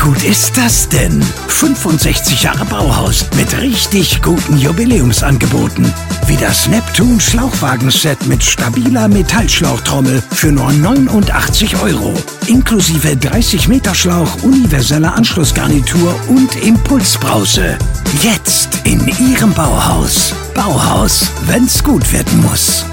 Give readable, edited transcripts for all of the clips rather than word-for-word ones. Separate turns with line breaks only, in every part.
gut ist das denn? 65 Jahre Bauhaus mit richtig guten Jubiläumsangeboten. Wie das Neptun Schlauchwagenset mit stabiler Metallschlauchtrommel für nur 89 €. Inklusive 30 Meter Schlauch, universeller Anschlussgarnitur und Impulsbrause. Jetzt in Ihrem Bauhaus. Bauhaus, wenn's gut werden muss.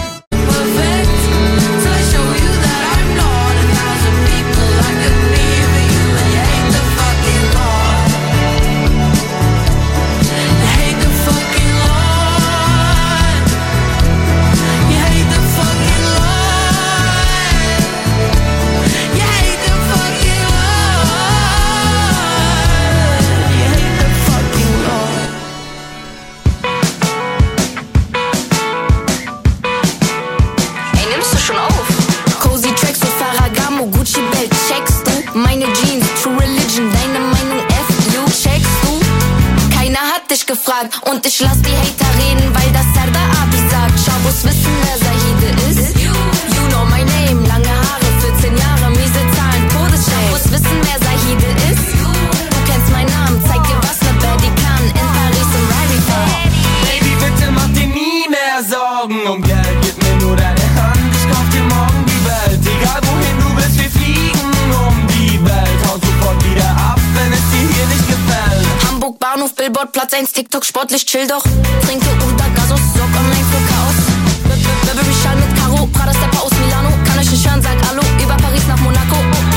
Und ich lass die Hater reden, weil das Serdar Abi sagt. Schabos wissen, wer Zahide ist. You know my name, lange Haare, 14 Jahre, miese Zahlen, Todesschau. Schabos wissen, wer Zahide ist. Du kennst meinen Namen, zeig dir, was ne Baddie kann. In Paris im Rally Fair.
Baby, bitte mach dir nie mehr Sorgen um Geld. Gib mir nur deine Hand, ich kauf dir morgen die Welt. Egal wohin du willst, wir fliegen um die Welt. Haut sofort wieder ab, wenn es dir hier nicht gefällt.
Hamburg, Bahnhof, Billboard, Platz 1, TikTok, sportlich, chill doch. Trinke Uda, Gasos, sorg online für Chaos. Burberry Schal mit Karo, Prada Stepper aus Milano. Kann euch nicht hören, sagt Hallo, über Paris nach Monaco.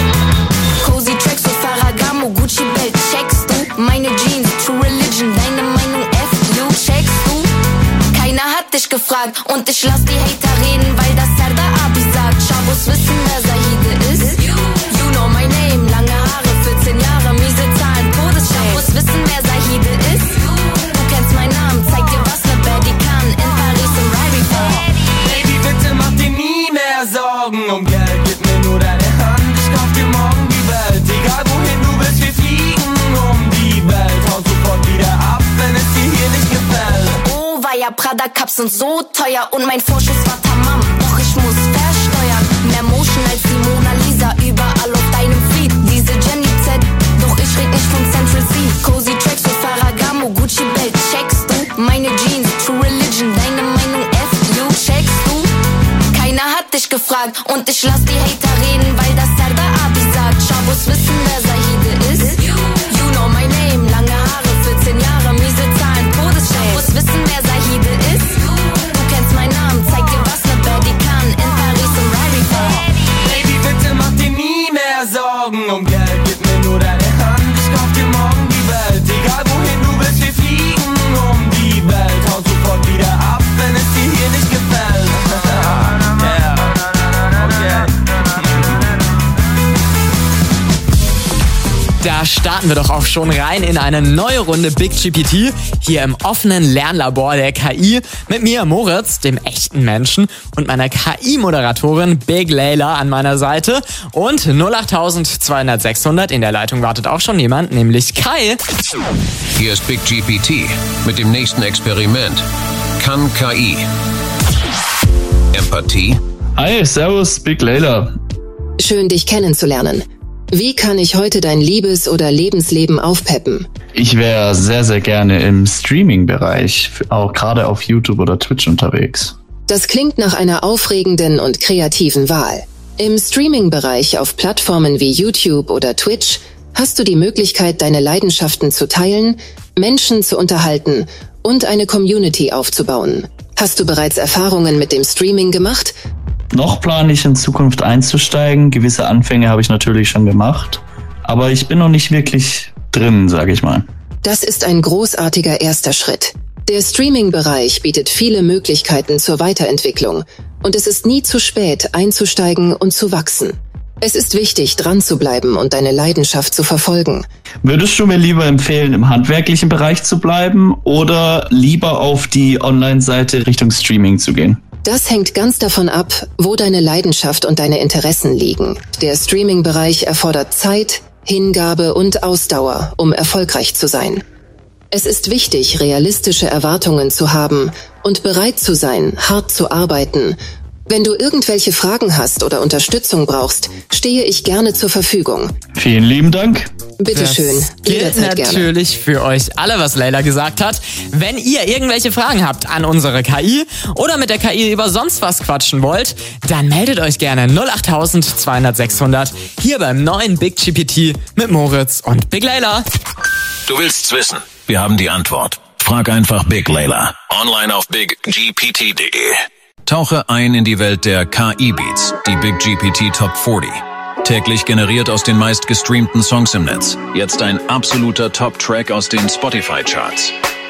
Cozy Tracks, so Ferragamo, Gucci Belt, checkst du? Meine Jeans, True Religion, deine Meinung, FU, checkst du? Keiner hat dich gefragt und ich lass die Hater reden, weil das Serdar Abi sagt. Schabos wissen, wer Zahide ist. You know my name, lange Haare, 14 Jahre, miese Zahlen, Todesschau. Schabos wissen, wer Zahide ist. Du kennst meinen Namen, zeig dir, was ne Baddie kann. In Paris im Rally Fair.
Baby, bitte mach dir nie mehr Sorgen um Geld. Gib mir nur deine Hand, ich kauf dir morgen die Welt. Egal wohin du willst, wir fliegen um die Welt. Haut sofort wieder ab, wenn es dir hier nicht gefällt.
Oh, war ja Prada Cups sind so teuer und mein Vorschuss war tamam. Doch ich muss versteuern. Mehr Motion als die Mona Lisa überall auf deinem Feed. Diese Jenny Z, doch ich red nicht von Central C. Cozy Tracks, so Ferragamo, Gucci Belt, checkst du? Meine Jeans, True Religion, deine Meinung, FU, checkst du? Keiner hat dich gefragt und ich lass die Hater reden, weil das Serdar Abi sagt. Schabos wissen, wer Zahide ist. You know my name, lange Haare, 14 Jahre, miese Zahlen, Todesschau. Schabos wissen, wer Zahide ist. Du kennst meinen Namen, zeig dir, was ne Baddie kann. In Paris im Rally Fair.
Baby, bitte mach dir nie mehr Sorgen um Geld. Gib mir nur deine Hand, ich kauf dir morgen die Welt. Egal wohin du willst, wir fliegen um die Welt. Haut sofort wieder ab, wenn es dir hier nicht gefällt.
Da starten wir doch auch schon rein in eine neue Runde Big GPT hier im offenen Lernlabor der KI mit mir, Moritz, dem echten Menschen, und meiner KI-Moderatorin Big Layla an meiner Seite und 08200 600. In der Leitung wartet auch schon jemand, nämlich Kai.
Hier ist Big GPT mit dem nächsten Experiment. Kann KI Empathie?
Hi, servus, Big Layla.
Schön, dich kennenzulernen. Wie kann ich heute dein Liebes- oder Lebensleben aufpeppen?
Ich wäre sehr, sehr gerne im Streaming-Bereich, auch gerade auf YouTube oder Twitch unterwegs.
Das klingt nach einer aufregenden und kreativen Wahl. Im Streaming-Bereich auf Plattformen wie YouTube oder Twitch hast du die Möglichkeit, deine Leidenschaften zu teilen, Menschen zu unterhalten und eine Community aufzubauen. Hast du bereits Erfahrungen mit dem Streaming gemacht?
Noch plane ich in Zukunft einzusteigen. Gewisse Anfänge habe ich natürlich schon gemacht. Aber ich bin noch nicht wirklich drin, sage ich mal.
Das ist ein großartiger erster Schritt. Der Streaming-Bereich bietet viele Möglichkeiten zur Weiterentwicklung. Und es ist nie zu spät, einzusteigen und zu wachsen. Es ist wichtig, dran zu bleiben und deine Leidenschaft zu verfolgen.
Würdest du mir lieber empfehlen, im handwerklichen Bereich zu bleiben oder lieber auf die Online-Seite Richtung Streaming zu gehen?
Das hängt ganz davon ab, wo deine Leidenschaft und deine Interessen liegen. Der Streaming-Bereich erfordert Zeit, Hingabe und Ausdauer, um erfolgreich zu sein. Es ist wichtig, realistische Erwartungen zu haben und bereit zu sein, hart zu arbeiten. Wenn du irgendwelche Fragen hast oder Unterstützung brauchst, stehe ich gerne zur Verfügung.
Vielen lieben Dank.
Bitteschön.
Das gilt natürlich für euch alle, was Leila gesagt hat. Wenn ihr irgendwelche Fragen habt an unsere KI oder mit der KI über sonst was quatschen wollt, dann meldet euch gerne 08000 200 600 hier beim neuen Big GPT mit Moritz und Big Leila.
Du willst's wissen? Wir haben die Antwort. Frag einfach Big Leila. Online auf biggpt.de. Tauche ein in die Welt der KI-Beats, die Big GPT Top 40. Täglich generiert aus den meist gestreamten Songs im Netz. Jetzt ein absoluter Top-Track aus den Spotify-Charts.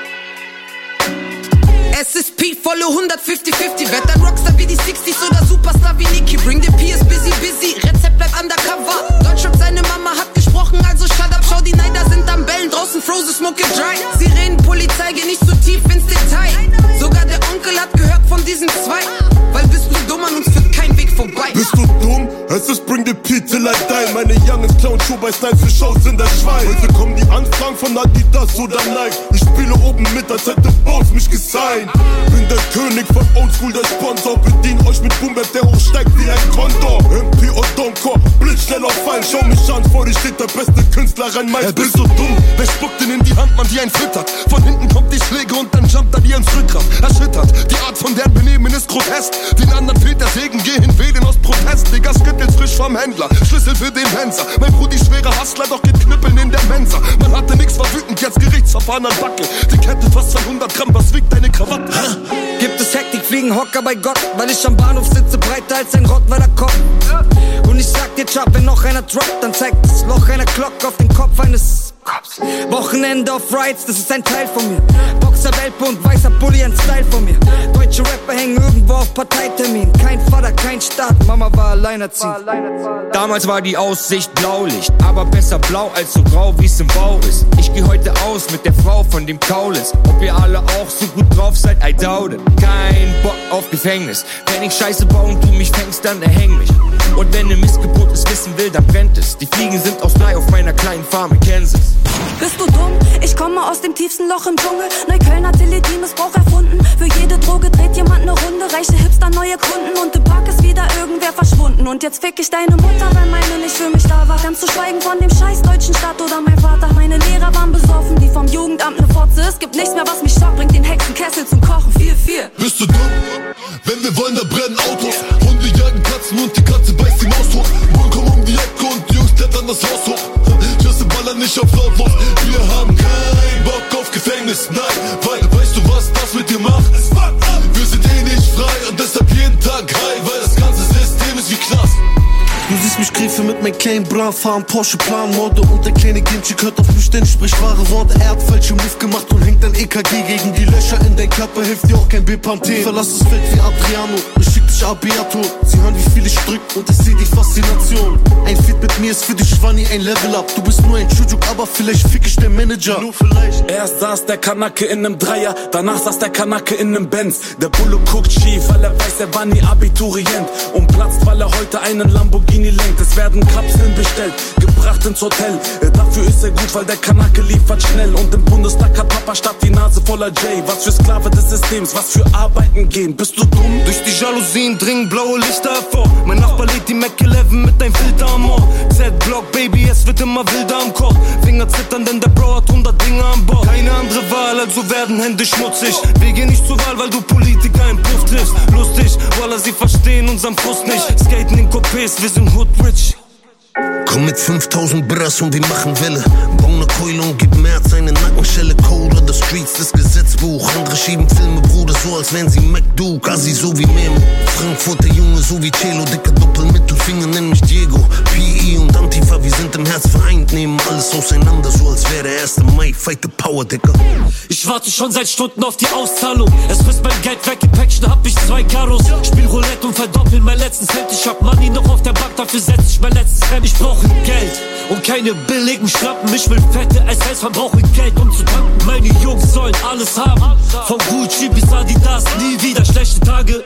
Es ist P, volle 150-50. Werd ein Rockstar wie die 60s oder Superstar wie Nicki. Bring the P, ist busy. Rezept bleibt undercover. Deutschland, seine Mama hat gesprochen, also shut up. Schau, die Neider sind am Bellen, draußen frozen, smoke it dry. Sirenen, Polizei, geh nicht so tief ins Detail. Sogar der Onkel hat gehört von diesen zwei. Weil bist du dumm, an uns führt kein Weg vorbei.
Bist du dumm? Es ist Bring the P till I die. Meine Youngins klauen Schuh bei Styles für Shows in der Schweiz. Heute kommen die Anfragen von Adidas oder Nike. Ich spiele oben mit, als hätte Bones mich gesigned. Bin der König von Oldschool, der Sponsor. Bedien euch mit Boombap, der hochsteigt wie ein Kontor. MP und Donko, blitzschnell auf Fallen. Schau mich an, vor dir steht der beste Künstler rein.
Bist du dumm? Wer spuckt denn in die Hand, man, die einen füttert? Von hinten kommt die Schläge und dann jumpt er dir ins Rückgrat. Erschüttert, die Art von deren Benehmen ist grotesk. Den anderen fehlt der Segen, geh hin, wählen aus Protest. Digga, Skittles frisch vom Händler, Schlüssel für den Henser. Mein Brudi schwerer Hustler, doch geht knüppeln in der Mensa. Man hatte nix, war wütend, jetzt Gerichtsverfahren an Backe. Die Kette fast 200 Gramm, was wiegt deine Krawatte?
Gibt es Hektik, fliegen Hocker bei Gott. Weil ich am Bahnhof sitze, breiter als ein Rottweiler Kopf. Und ich sag dir, Chap, wenn noch einer droppt, dann zeigt das Loch einer Glock auf den Kopf eines Cops. Wochenende auf Rides, das ist ein Teil von mir. Boxer, Weltbund, weißer Bulli, ein Style von mir. Deutsche Rapper hängen irgendwo auf Parteitermin. Kein Vater, kein Staat, Mama war alleinerziehend.
Damals war die Aussicht Blaulicht, aber besser blau als so grau, wie's im Bau ist. Ich geh heute aus mit der Frau von dem Kaulis. Ob ihr alle auch so gut drauf seid, I doubt it. Kein Bock auf Gefängnis. Wenn ich Scheiße baue und du mich fängst, dann erhäng mich. Und wenn ne Missgeburt es wissen will, dann brennt es. Die Fliegen sind aus Blei auf meiner kleinen Farm in Kansas.
Bist du dumm? Ich komme aus dem tiefsten Loch im Dschungel. Neukölln hat Teledie-Missbrauch erfunden. Für jede Droge dreht jemand ne Runde. Reiche Hipster, neue Kunden. Und im Park ist wieder irgendwer verschwunden. Und jetzt fick ich deine Mutter, weil meine nicht für mich da war. Ganz zu schweigen von dem scheiß deutschen Staat oder mein Vater. Meine Lehrer waren besoffen, die vom Jugendamt ne Fotze. Es gibt nichts mehr, was mich schockt. Bringt den Hexenkessel zum Kochen. 4-4.
Bist du dumm? Wenn wir wollen, dann brennen Autos. Hunde jagen Katzen und die Katze beißt die Maus hoch. Bullen kommen um die Ecke und die Jungs klettern das Haus hoch. Schüsse ballern nicht auf lautlos. Wir haben keinen Bock auf Gefängnis, nein. Weil, weißt du, was das mit dir macht? Wir sind eh nicht frei und deshalb jeden Tag high. Weil das ganze System ist wie Knast.
Du siehst mich griefe mit meinem kleinen Bra, fahren Porsche, Planmorde und der kleine Kindchen hört auf mich, denn sprich wahre Worte. Er hat falsche Move gemacht und hängt ein EKG gegen die Löcher in dein Körper, hilft dir auch kein Bepanthen. Verlass das Feld wie Adriano, ich schick dich Abiato. Sie hören, wie viel ich drück und ich seh die Faszination. Ein Feed mit mir ist für dich Schwanni ein Level up. Du bist nur ein Chujuk, aber vielleicht fick ich den Manager. Nur vielleicht.
Erst saß der Kanake in nem Dreier, danach saß der Kanake in nem Benz. Der Bulle guckt schief, weil er weiß, er war nie Abiturient. Und platzt, weil er heute einen Lamborghini lenkt. Es werden Kapseln bestellt, gebracht ins Hotel. Dafür ist er gut, weil der Kanake liefert schnell. Und im Bundestag hat Papa statt die Nase voller J. Was für Sklave des Systems, was für Arbeiten gehen. Bist du dumm?
Durch die Jalousien dringen blaue Lichter hervor. Mein Nachbar lädt die Mac 11 mit einem Filter am Ohr. Z-Block, Baby, es wird immer wilder am Korb. Finger zittern, denn der Bro hat 100 Dinge an Bord. Keine andere Wahl, also werden Hände schmutzig. Wir gehen nicht zur Wahl, weil du Politiker im Puff triffst. Lustig, Wallah, sie verstehen unseren Frust nicht. Skaten in Coupés, wir sind Hood Rich.
Komm mit 5000 Bras und wir machen Welle. Bau ne Keule und gib mehr als eine Nackenschelle. Code oder Streets, das Gesetzbuch. Andere schieben Filme, Bruder, so als wären sie MacDuke. Assi so wie Memo. Frankfurter Junge, so wie Celo. Dicker Doppelmittelfinger, nenn mich Diego. PI und Antifa, wir sind im Herz vereint. Nehmen alles auseinander, so als wäre der 1. Mai. Fight the power, Dicker.
Ich warte schon seit Stunden auf die Auszahlung. Es frisst mein Geld weg, im Päckchen hab ich 2 Karos. Spiel Roulette und verdoppel mein letzten Cent. Ich hab Money noch auf der Bank, dafür setz ich mein letztes Cent. Ich brauche Geld und keine billigen Schlappen. Ich will fette SS, verbrauche Geld, um zu tanken. Meine Jungs sollen alles haben, von Gucci bis Adidas, nie wieder schlechte Tage.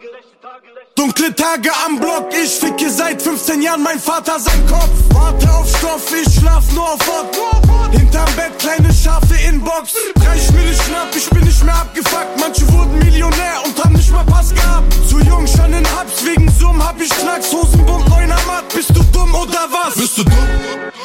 Dunkle Tage am Block, ich ficke seit 15 Jahren mein Vater sein Kopf. Warte auf Stoff, ich schlaf nur auf Wort. Hinterm Bett kleine scharfe Inbox. 30 Mille schnapp, ich bin nicht mehr abgefuckt. Manche wurden Millionär und haben nicht mal Pass gehabt. Zu jung schon in Hubs, wegen Summ hab ich Knacks. Hosenbund, 9er Matt, bist du dumm oder was?
Bist du dumm?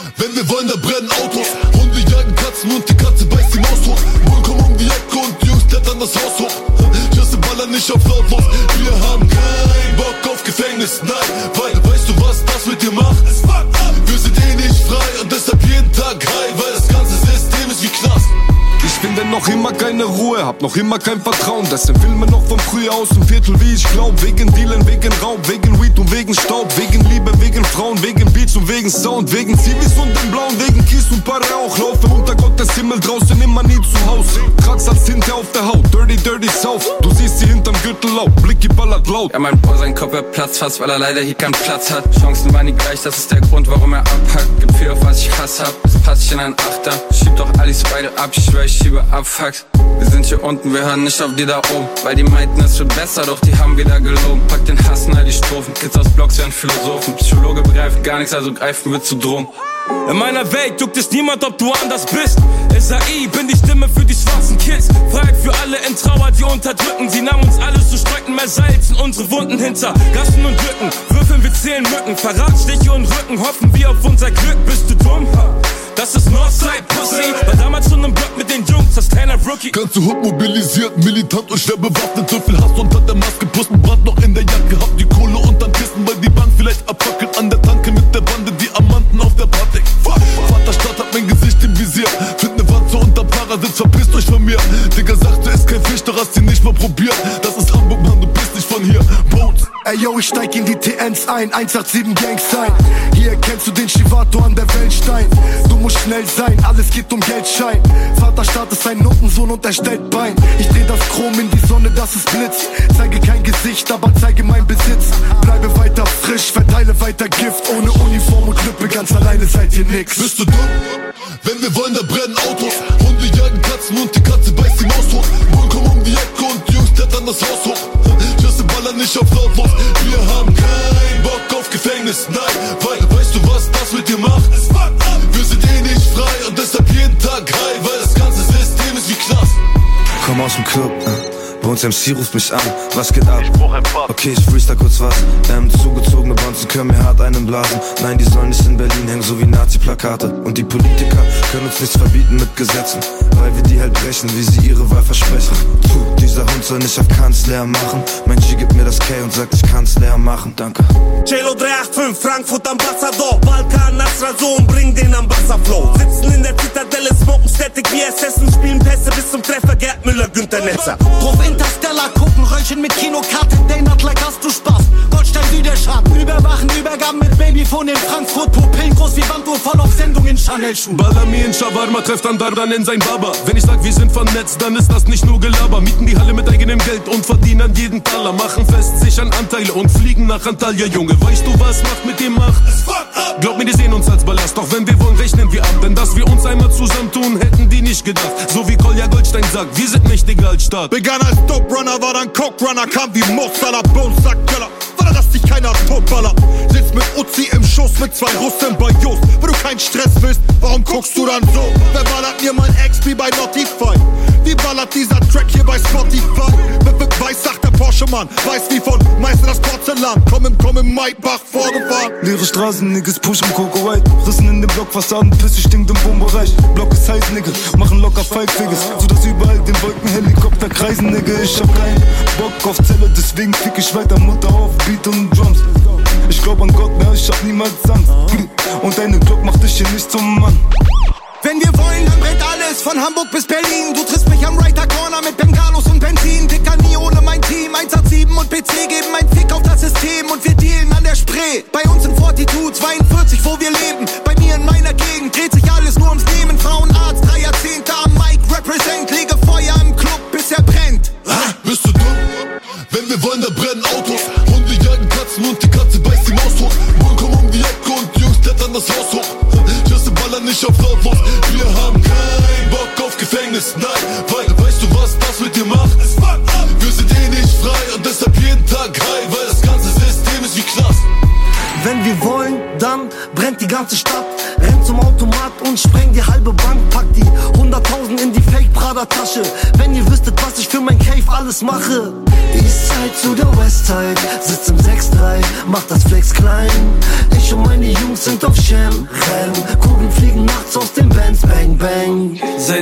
Wenn wir wollen, da brennen Autos. Hunde jagen Katzen und die Katze beißt die Maus hoch. Bullen kommen um die Ecke und die Jungs klettern das Haus hoch. Just ballern nicht auf lautlos. Wir haben keinen Bock auf Gefängnis, nein. Weil, weißt du, was das mit dir macht? Wir sind eh nicht frei und deshalb jeden Tag high. Weil das ganze System ist wie Knast.
Ich finde noch immer keine Ruhe, hab noch immer kein Vertrauen. Das sind Filme noch von früher aus dem Viertel, wie ich glaub. Wegen Dealen, wegen Raub, wegen Weed und wegen Staub. Wegen Liebe, wegen Frauen, wegen Beats und wegen Sound. Wegen Zivis und dem Blauen, wegen Kies und paar Rauch. Laufe unter Gottes Himmel, draußen immer nie zu Hause. Kraxals hinter auf der Haut, dirty, dirty South. Du siehst sie hinterm Gürtel laut, Blicky ballert laut.
Ja, mein Boy, sein Kopf er platzt fast, weil er leider hier keinen Platz hat. Chancen waren nie gleich, das ist der Grund, warum er abhackt. Gibt viel, auf was ich Hass hab, das passt ich in einen Achter. Schieb doch Alice beide ab, ich schwör, ich schiebe Abfucks. Wir sind hier unten, wir hören nicht auf die da oben. Weil die meinten, es wird besser, doch die haben wieder gelogen. Pack den Hass in all die Strophen, Kids aus Blocks werden Philosophen. Psychologe begreift gar nichts, also greifen wir zu Drogen.
In meiner Welt juckt es niemand, ob du anders bist. SAI, bin die Stimme für die schwarzen Kids. Freiheit für alle in Trauer, die unterdrücken. Sie nahmen uns alles zu strecken, mehr Salz in unsere Wunden hinter Gassen und Lücken. Würfeln, wir zählen Mücken, Verratsstiche und Rücken. Hoffen wir auf unser Glück, bist du dumm? Das ist Northside Pussy. War damals schon im Block mit den Jungs, das kleiner Rookie.
Ganze Hut mobilisiert, militant und schwer bewaffnet. So viel Hass unter der Maske, Pusten, Brand noch in der Jacke. Hab die Kohle unterm Kissen, weil die Bank vielleicht abfackelt. An der Tanke mit der Bande, Diamanten auf der Party. Vaterstadt hat mein Gesicht im Visier. Find ne Wanze unterm Fahrersitz, verpisst euch von mir. Digga sagt, du ist kein Fisch, doch hast sie nicht mal probiert. Das ist Hamburg, Mann, du bist nicht von hier. Bones.
Ey yo, ich steig in die TNs ein, 187 Gangstein. Hier erkennst du den Chivato an der Wellenstein. Du musst schnell sein, alles geht um Geldschein. Vaterstaat ist ein Notensohn und er stellt Bein. Ich dreh das Chrom in die Sonne, dass es blitzt. Zeige kein Gesicht, aber zeige mein Besitz. Bleibe weiter frisch, verteile weiter Gift. Ohne Uniform und Lippe, ganz alleine seid ihr nix.
Bist du dumm? Wenn wir wollen, da brennen Autos. Hunde jagen Katzen und die Katze beißt die Maus hoch. Bullen kommen um die Ecke und die Jungs klettern das Haus hoch. Just ballern nicht auf lautlos. Wir haben keinen Bock auf Gefängnis, nein. Weil, weißt du, was das mit dir macht? Wir sind eh nicht frei und deshalb jeden Tag high. Weil das ganze System ist wie Knast.
Komm aus dem Club, bei uns MC ruft mich an, was geht ab? Okay, ich freestyle kurz was. Zugezogene Bonzen können mir hart einen blasen. Nein, die sollen nicht in Berlin hängen, so wie Nazi-Plakate. Und die Politiker können uns nichts verbieten mit Gesetzen, weil wir die halt brechen, wie sie ihre Wahl versprechen. Dieser Hund soll nicht auf Kanzler machen. Mein G gibt mir das K und sagt, ich kann's leer machen, danke.
Cello 385, Frankfurt Ambassador. Balkan, Nasra, Sohn, bring den Ambassador-Flow. Sitzen in der Zitadelle, smoken Static wie Essen, spielen Pässe bis zum Treffer, Gerd Müller, Günther Netzer.
Drauf Interstellar gucken, Röllchen mit Kinokarte, Day Not Like hast du Spaß, Goldstein wie der Schaden. Überwachen, Übergaben mit Babyphone in Frankfurt, Pupillen groß wie Wanduhr, voll auf Sendung in Chanel-Schuhen.
Balami in Shawarma trifft an Dardan in sein Baba. Wenn ich sag, wir sind vernetzt, dann ist das nicht nur Gelaber. Mieten die Halle mit eigenem Geld und verdienen jeden Taler. Machen fest, sichern Anteile und fliegen nach Antalya, Junge. Weißt du, was Macht mit dir macht? Glaub mir, die sehen uns als Ballast, doch wenn wir wollen, rechnen wir ab. Denn dass wir uns einmal zusammentun, hätten die nicht gedacht. So wie Kolja Goldstein sagt, wir sind mächtiger als Staat.
Begann als Dope-Runner, war dann Coke-Runner, kam wie Mossala, Bones-Sack-Köller. War dass dich keiner totballer. Sitzt mit Uzi im Schoß mit zwei Russen bei Just. Wenn du keinen Stress willst, warum guckst du dann so? Wer ballert mir mein Ex wie bei Notify? Wie ballert dieser Track hier bei Spotify? Weiß, sagt der Porsche-Mann, weiß wie von Meister das Porzellan. Komm im Maybach vorgefahren.
Leere Straßen, Niggas pushen Coco White. Rissen in den Blockfassaden, Pisse stinkt im Wohnbereich. Block ist heiß, Nigga, machen locker Five-Figures. Sodass überall den Wolken Helikopter kreisen, Nigga. Ich hab keinen Bock auf Zelle, deswegen fick ich weiter Mutter auf Beat und Drums. Ich glaub an Gott, ne, ich hab niemals Angst. Und deine Glock macht dich hier nicht zum Mann.
Wenn wir wollen, dann brennt alles, von Hamburg bis Berlin. Du triffst mich am Writer Corner mit Bengalos und Benzin. Dicker nie ohne mein Team, 187 und PC geben ein Fick auf das System und wir dealen an der Spree. Bei uns in Fortitude 42, wo wir leben. Bei mir in meiner Gegend dreht sich alles nur ums Nehmen. Frauenarzt, 3 Jahrzehnte am Mic, represent. Lege Feuer im Club, bis er brennt.
Bist du dumm? Wenn wir wollen, da brennen Autos. Hunde jagen Katzen und die Katze beißt die Maus hoch. Bullen kommen um die Ecke und die Jungs klettern das Haus hoch. Just ballern nicht auf lautlos. Wir haben keinen Bock auf Gefängnis, nein. Weil, weißt du, was das mit dir macht? Wir sind eh nicht frei und deshalb jeden Tag high. Weil das ganze System ist wie Knast.
Wenn wir wollen, dann brennt die ganze Stadt. Rennt zum Automat und sprengt die halbe Bank. Packt die 100.000 in die Fake-Prada-Tasche. Wenn ihr wüsstet, was ich für mein Cave alles mache. Eastside zu der Westside, sitz im 6-3, mach das Flex klein. Ich und meine Jungs sind auf Sham, Rennen, gucken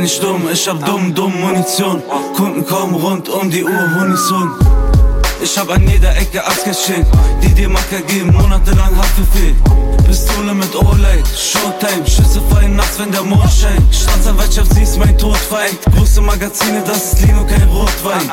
nicht dumm, ich hab dumm Munition. Kunden kommen rund um die Uhr, Unison. Ich hab an jeder Ecke Ask-Geschenk, die dir Macker geben, monatelang Haftbefehl. Pistole mit O-Light, Showtime, Schüsse fallen nachts, wenn der Mond scheint. Staatsanwaltschaft, sie ist mein Todfeind. Große Magazine, das ist Lino, kein Rotwein.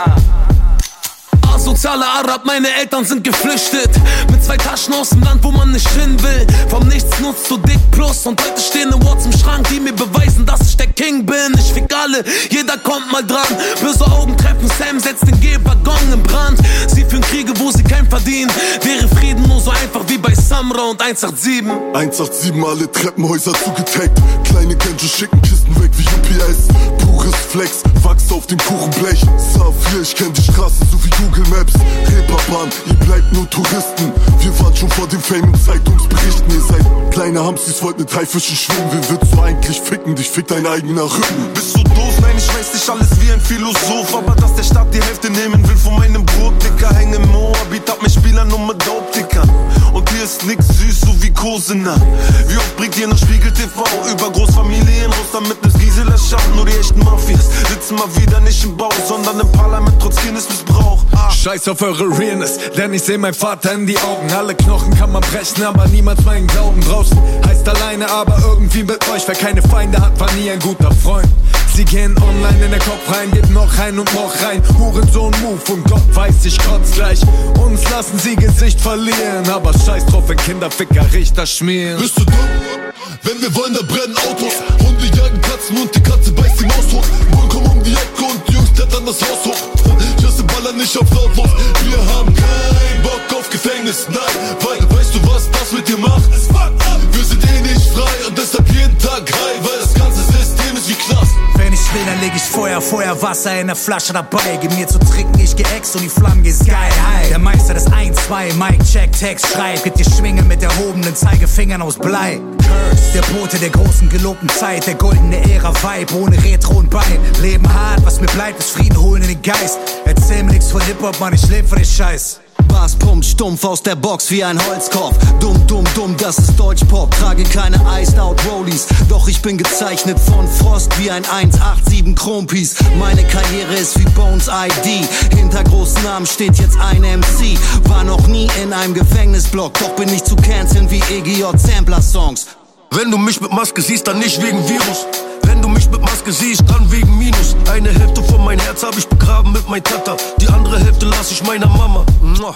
Asozialer Arab, meine Eltern sind geflüchtet. Mit 2 Taschen aus dem Land, wo man nicht hin will. Vom Nichts nutzt du Dick Plus. Und heute stehen Awards im Schrank, die mir beweisen, dass ich der King bin. Ich fick alle, jeder kommt mal dran. Böse Augen treffen Sam, setzt den G-Waggon in Brand. Sie führen Kriege, wo sie kein verdienen. Wäre Frieden nur so einfach wie bei Samra und 187.
187, alle Treppenhäuser zugetaggt. Kleine Genjo schicken Kisten weg wie UPS. Pures Flex, Wachs auf dem Kuchenblech. Saphir, ich kenn die Straße so wie Google Maps. Reeperbahn, ihr bleibt nur Touristen. Wir waren schon vor dem Fame in Zeitungsberichten. Ihr seid kleine Hamsters, wollt mit 3 Fischen schwimmen. Wen willst du eigentlich ficken? Dich fickt dein eigener Rücken.
Bist du doof? Nein, ich weiß nicht alles wie ein Philosoph. Aber dass der Staat die Hälfte nehmen will von meinem Brot, Dicker. Häng im Moabit, hab mich Spieler nur mit Dope, Dicker. Und hier ist nix süß, so wie Kosena. Wie oft bringt ihr noch Spiegel TV? Über Großfamilien, Russland mit nes Gisela schauen. Nur die echten Mafias sitzen mal wieder nicht im Bau, sondern im Parlament trotz Kindesmissbrauch.
Scheiß auf eure Realness, denn ich seh mein Vater in die Augen. Alle Knochen kann man brechen, aber niemals meinen Glauben. Draußen heißt alleine, aber irgendwie mit euch. Wer keine Feinde hat, war nie ein guter Freund. Sie gehen online in den Kopf rein, geben noch rein und noch rein. Hurensohn-Move und Gott weiß, ich kotz gleich. Uns lassen sie Gesicht verlieren, aber scheiß drauf, wenn Kinderficker Richter schmieren.
Bist du dumm? Wenn wir wollen, da brennen Autos. Hunde jagen Katzen und die Katze beißt die Maus hoch. Bullen kommen um die Ecke und die Jungs klettern das Haus hoch. Just ballern nicht auf lautlos. Wir haben keinen Bock auf Gefängnis, nein. Weil, weißt du, was das mit dir macht? Wir sind eh nicht frei und deshalb jeden Tag high, weil das ganze System ist wie Knast.
Wenn ich will, dann leg ich Feuer, Wasser in der Flasche dabei. Gib mir zu trinken, ich geh ex und die Flammen gehen sky high. Der Meister des 1-2, Mic check, Text schreibt. Gibt dir Schwinge mit erhobenen Zeigefingern aus Blei. Curse, der Bote der großen gelobten Zeit. Der goldene Ära-Vibe, ohne Retro und Bein. Leben hart, was mir bleibt, ist Frieden holen in den Geist. Erzähl mir nix von Hip-Hop, Mann, ich leb für den Scheiß.
Bass pumpt stumpf aus der Box wie ein Holzkopf. Dumm, das ist Deutschpop. Trage keine Iced Out Rollies, doch ich bin gezeichnet von Frost wie ein 187 Chrompiece. Meine Karriere ist wie Bones ID. Hinter großen Namen steht jetzt ein MC. War noch nie in einem Gefängnisblock, doch bin ich zu canceln wie EGJ Sampler Songs.
Wenn du mich mit Maske siehst, dann nicht wegen Virus. Wenn du mich mit Maske siehst, dann wegen Minus. Eine Hälfte von mein Herz hab ich begraben mit mein Tata. Die andere Hälfte lass ich meiner Mama.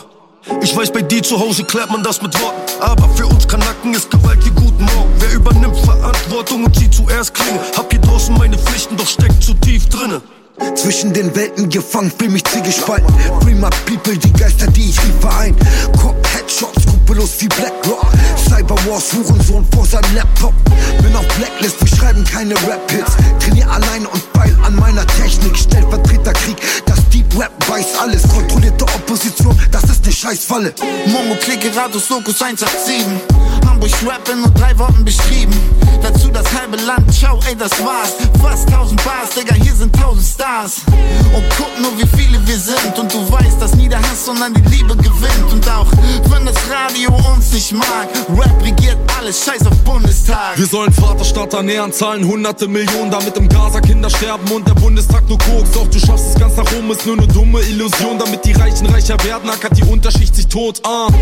Ich weiß, bei dir zu Hause klärt man das mit Worten. Aber für uns Kanaken ist Gewalt wie Guten Morgen. Wer übernimmt Verantwortung und zieht zuerst Klinge? Hab hier draußen meine Pflichten, doch steckt zu tief drinne.
Zwischen den Welten gefangen, fühl mich zwiegespalten. Free my people, die Geister, die ich lieb verein. Cop, Headshots, skrupellos wie Blackrock. Cyberwars, Hurensohn vor seinem Laptop. Bin auf Blacklist, wir schreiben keine Rap-Hits. Trainier alleine und feil an meiner Technik. Stellvertreterkrieg, das Deep Rap weiß alles. Kontrollierte Opposition, das ist ne Scheißfalle.
Mongo, Clique, Rados, Locus 187. Hamburg Rap in nur 3 Worten beschrieben. Dazu das halbe Land, ciao, ey, das war's. Fast 1000 Bars, Digga, hier sind 1000 Stars. Und guck nur, wie viele wir sind. Und du weißt, dass nie der Hass, sondern die Liebe gewinnt. Und auch wenn das Radio uns nicht mag, Rap regiert alles, scheiß auf Bundestag.
Wir sollen Vaterstaat ernähren, zahlen hunderte Millionen, damit im Gaza Kinder sterben und der Bundestag nur Koks. Doch du schaffst es ganz nach oben, ist nur eine dumme Illusion. Damit die Reichen reicher werden, ackert die Unterschicht sich tot.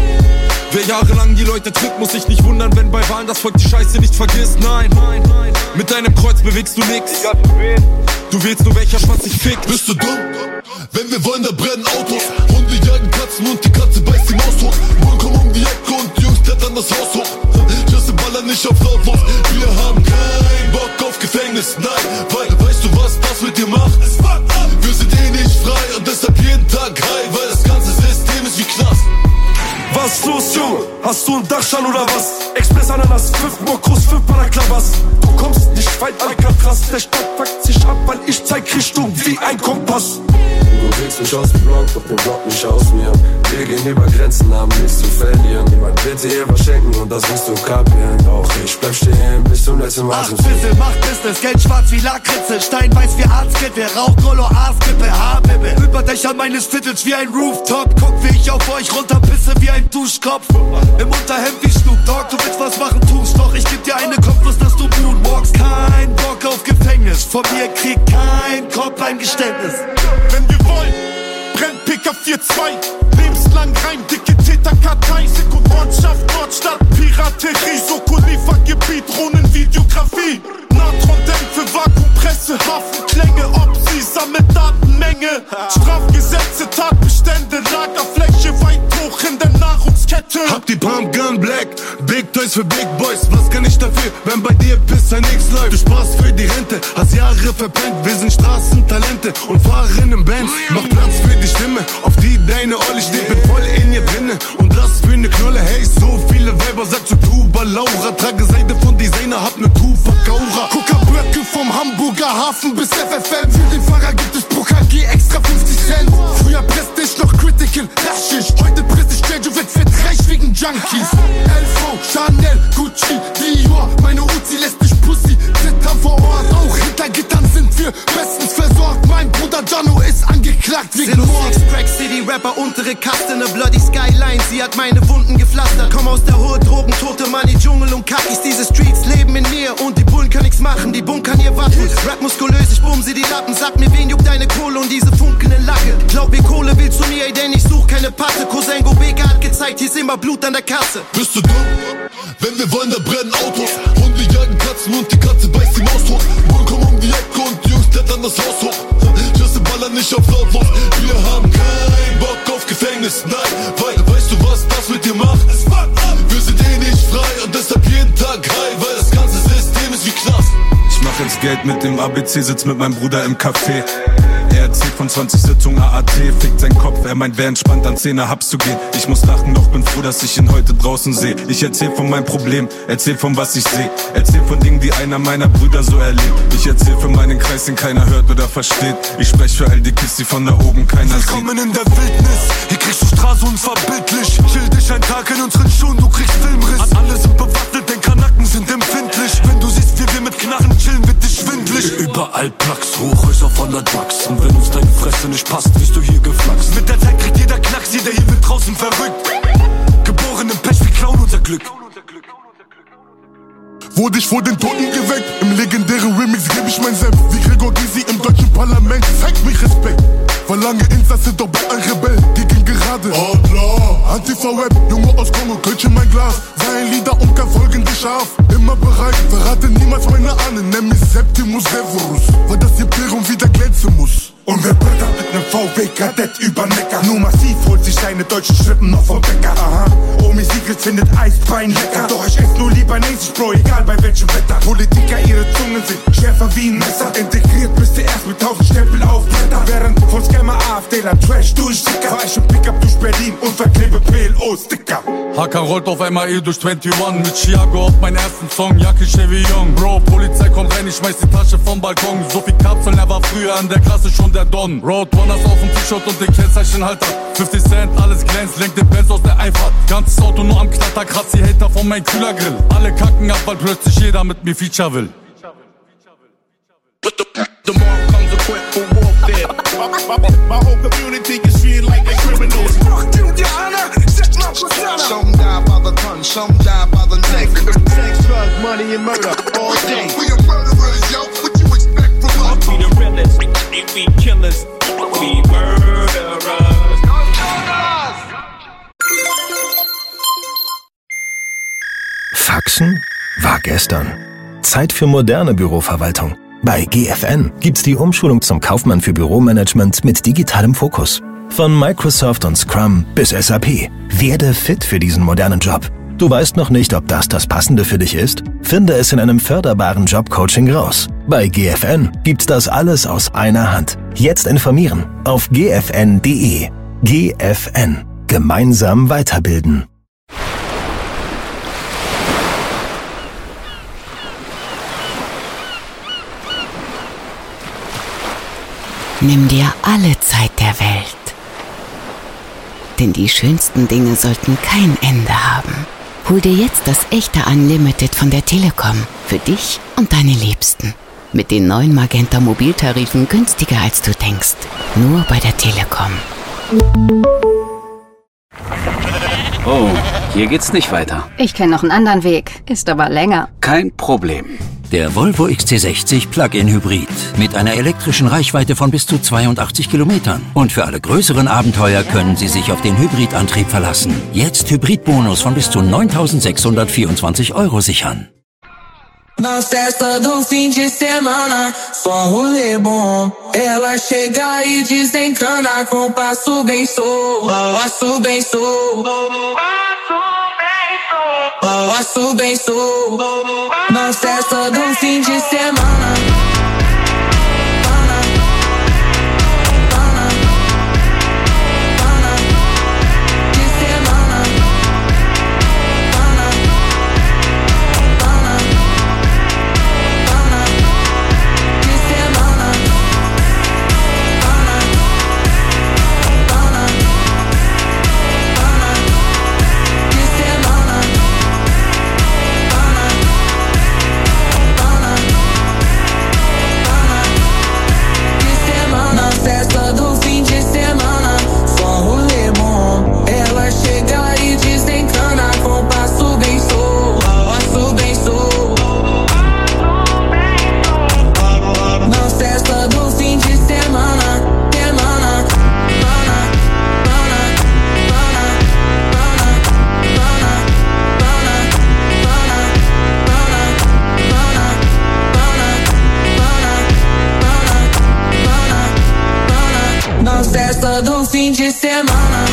Wer jahrelang die Leute tritt, muss sich nicht wundern, wenn bei Wahlen das Volk die Scheiße nicht vergisst. Nein, mit deinem Kreuz bewegst du nix. Du wählst nur, welcher Schwanz dich fickt.
Bist du dumm? Wenn wir wollen, da brennen Autos. Hunde jagen Katzen und die Katze beißt die Maus hoch. Bullen kommen um die Ecke und die Jungs klettern das Haus hoch. Just ballern nicht auf lautlos. Wir haben keinen Bock auf Gefängnis, nein. Weil, weißt du, was das mit dir macht? Wir sind eh nicht frei und deshalb jeden Tag high, weil das ganze System ist wie Knast.
Was ist los, Junge? Hast du einen Dachschaden oder was? Express Ananas, 5 Mokros, 5 Balaklavas. Du kommst nicht weit, Alcatraz. Der Stadt fuckt sich ab, weil ich zeig Richtung wie ein Kompass.
Du willst mich aus dem Block, doch den Block nicht aus mir. Wir gehen über Grenzen, haben nichts zu verlieren. Niemand wird dir hier was schenken und das wirst du kapieren. Doch ich bleib stehen bis zum letzten Mal.
Fizzle, macht Business, Geld schwarz wie Lakritze. Stein weiß wie Arztkette, Rauch, Rollo, Aaskippe, Haarbippe. Über Dächer meines Viertels wie ein Rooftop. Guck, wie ich auf euch runterpisse wie ein Duschkopf. Im Unterhemd wie Snoop Dogg, du willst was machen, tust. Doch ich geb dir eine Kopfnuss, dass du moonwalkst. Kein Bock auf Gefängnis, von mir kriegt kein Kopfeingeständnis.
Wenn wir wollen, brennt PK42. Lebenslang rein, dicke Täterkartei. Sekundortschaft, Nordstadt, Piraterie. Soko-Liefergebiet, Drohnenvideografie. Natron-Dämpfe, Vakuumpresse, Hafenklänge. Opsi, sammelt Datenmenge. Strafgesetze, Tatbestände, Lagerfläche weit hoch in der Nahrungskette.
Hab die Pumpgun Black, Big Toys für Big Boys. Was kann ich dafür, wenn bei dir Pisser nix läuft? Du sparst für die Rente, hast Jahre verpennt. Wir sind Straßentalente und fahren im Benz. Mach Platz für die Stimme, auf die deine Olle steht. Bin voll in ihr drinne und das für ne Knolle. Hey, so viele Weiber, sagt zu Tuba Laura. Trage Seide von Designer, hab ne Tupac-Aura.
Coca-Blöcke vom Hamburger Hafen bis FFM. Für den Fahrer gibt es pro KG extra 50 Cent. Früher presste ich noch Critical, Lachschicht. Heute presste ich Djokovic, wird reich wegen Junkies. LV, Chanel, Gucci, Dior. Meine Uzi lässt mich Pussy zittern vor Ort. Auch hinter Gittern sind wir bestens versorgt. Mein Bruder Jano ist angeklagt wegen Mord.
Crack City Rapper, untere Kaste, ne Bloody Skyline. Sie hat meine Wunden gepflastert. Komm aus der Hood, Drogen, tote Money, Dschungel und Kakis. Diese Streets leben in mir und die Bullen können nix machen. Die bunkern ihr Waffen. Rap muskulös, ich bumse die Lappen. Sag mir, wen juckt deine Kohle und diese funkende Lacke? Glaub mir, Kohle willst du nie, ey, denn ich such keine Patte. Cousin Gobeka hat gezeigt, hier ist immer Blut an der Kasse.
Bist du dumm? Wenn wir wollen, da brennen Autos. Hunde jagen Katzen und die Katze beißt die Maus tot. Bullen kommen um die Ecke und die Jungs klettern das Haus hoch. Just ballern nicht auf lautlos. Wir haben keinen Bock auf Gefängnis, nein. Weil, weißt du, was das mit dir macht? Wir sind eh nicht frei und deshalb jeden Tag high. Weil das ganze System ist wie Knast.
Ich mach jetzt Geld mit dem ABC, sitz mit meinem Bruder im Café. Er erzählt von 20 Sitzungen AAT, fickt sein Kopf, er meint, wer entspannt an 10er Hubs zu gehen. Ich muss lachen, doch bin froh, dass ich ihn heute draußen seh. Ich erzähl von meinem Problem, erzähl von was ich seh. Erzähl von Dingen, die einer meiner Brüder so erlebt. Ich erzähl für meinen Kreis, den keiner hört oder versteht. Ich sprech für all die Kids, die von da oben keiner sieht.
Willkommen in der Wildnis, hier kriegst du Straße unverbindlich. Chill dich ein Tag in unseren Schuhen, du kriegst Filmriss. Alle sind bewaffnet, denn Kanaken sind empfindlich. Wenn du siehst, wie wir mit Knarren chillen, wird dich schwindlig.
Überall Plugs, Hochhäuser voller Drugs. Und wenn uns deine Fresse nicht passt, wirst du hier geflaxt.
Mit der Zeit kriegt jeder Knacks, jeder hier wird draußen verrückt. Geboren im Pech, wir klauen unser Glück.
Wurde ich vor den Toten geweckt, im legendären Remix geb ich mein Senf. Wie Gregor Gysi im deutschen Parlament, zeigt mich Respekt. Verlange Insasse, doch bleib ein Rebell, gegen gerade. Oh klar, Antifa-Rap, Junge aus Kongo, Kölsch in mein Glas. Seien Lieder und kein folgende Schaf. Immer bereit, verrate niemals meine Ahnen, nenn mich Septimus Severus. Weil das Imperium wieder glänzen muss.
Und wer Brüder mit nem VW Kadett über Neckar. Nur massiv holt sich seine deutschen Schrippen noch vom Bäcker. Aha, Omi Sigrid findet Eisbein lecker. Doch ich ess nur libanesisch, Bro, egal bei welchem Wetter. Politiker, ihre Zungen sind schärfer wie ein Messer. Integriert bist du erst mit 1000 Stempel auf Bretter. Während von Scammer AfDler Trash durchsticker. Fahr ich im Pickup durch Berlin und verklebe PLO-Sticker.
Hakan rollt auf MAE durch 21 mit Chiago auf meinen ersten Song, Jacke Chevy Young. Bro, Polizei kommt rein, ich schmeiß die Tasche vom Balkon. So viel Kapseln, er war früher an der Klasse schon der Don. Roadrunners auf dem T-Shirt und den Kennzeichenhalter. 50 Cent, alles glänzt, lenkt den Benz aus der Einfahrt. Ganzes Auto nur am Knatter, kratzt die Hater von meinem Kühlergrill. Alle kacken ab, weil plötzlich jeder mit mir Feature will.
The mob comes equipped for warfare. My whole community is treated like they're criminals.
Some die by the gun, some die by the neck.
Sex, drugs, money, and murder all day.
We are murderers, yo. What you expect from us?
We the realest, we killers, we murderers.
Faxen war gestern. Zeit für moderne Büroverwaltung. Bei GFN gibt's die Umschulung zum Kaufmann für Büromanagement mit digitalem Fokus. Von Microsoft und Scrum bis SAP. Werde fit für diesen modernen Job. Du weißt noch nicht, ob das Passende für dich ist? Finde es in einem förderbaren Jobcoaching raus. Bei GFN gibt's das alles aus einer Hand. Jetzt informieren auf gfn.de. GFN. Gemeinsam weiterbilden.
Nimm dir alle Zeit der Welt. Denn die schönsten Dinge sollten kein Ende haben. Hol dir jetzt das echte Unlimited von der Telekom. Für dich und deine Liebsten. Mit den neuen Magenta Mobiltarifen günstiger als du denkst. Nur bei der Telekom.
Oh,
Hier geht's nicht weiter.
Ich kenne noch einen anderen Weg, ist aber länger.
Kein Problem.
Der Volvo XC60 Plug-in Hybrid mit einer elektrischen Reichweite von bis zu 82 Kilometern. Und für alle größeren Abenteuer können Sie sich auf den Hybridantrieb verlassen. Jetzt Hybridbonus von bis zu 9.624 € sichern.
Na festa do fim de semana, só rolê bom. Ela chega e desencana com passo bem solto, passo bem solto, passo bem solto. Na festa do fim de semana. Festa do fim de semana.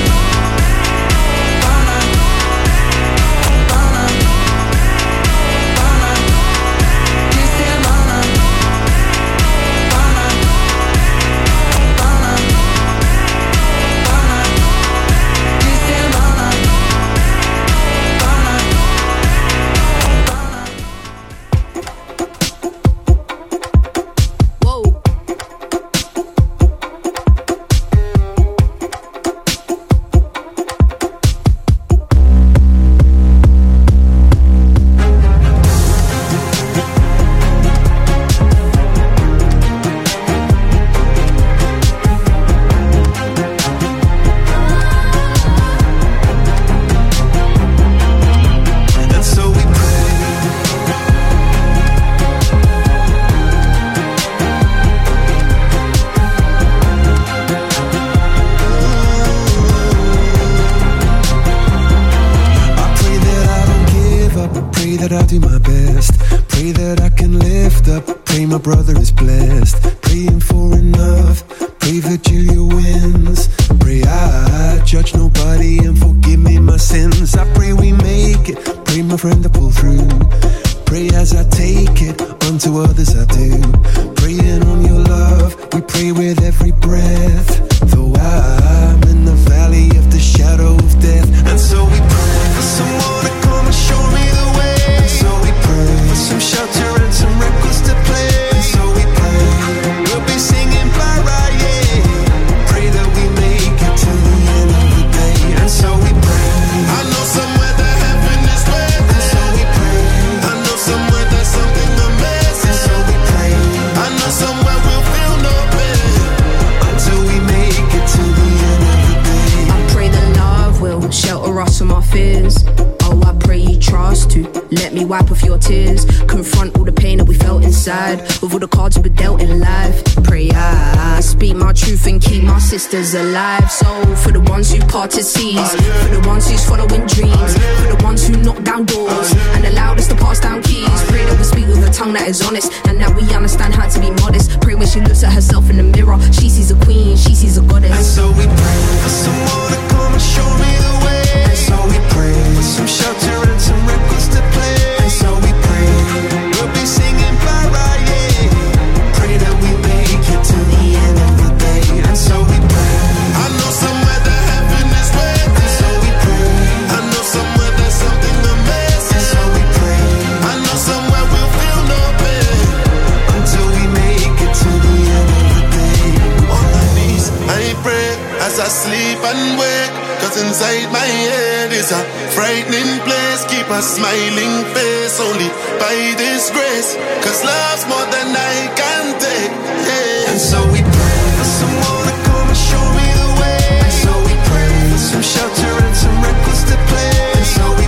With all the cards we were dealt in life, pray I speak my truth and keep my sisters alive. So for the ones who parted seas, for the ones who's following dreams, for the ones who knock down doors and allowed us to pass down keys, pray that we speak with a tongue that is honest and that we understand how to be modest. Pray when she looks at herself in the mirror, she sees a queen, she sees a goddess.
And so we pray for someone to come and show me the way. And so we pray for some shelter and some records to play. And so we pray we'll be singing bye bye, yeah. Pray that we make it to the end of the day. And so we pray. I know somewhere that heaven is waiting. And so we pray. I know somewhere there's something amazing. And so we pray. I know somewhere we'll feel no pain until we make it to the end of the day. On my knees, I pray as I sleep and wake. Cause inside my head is a frightening place. Keep a smiling face only by this grace. Cause love's more than I can take, yeah. And so we pray for someone to come and show me the way. And so we pray for some shelter and some records to play. And so we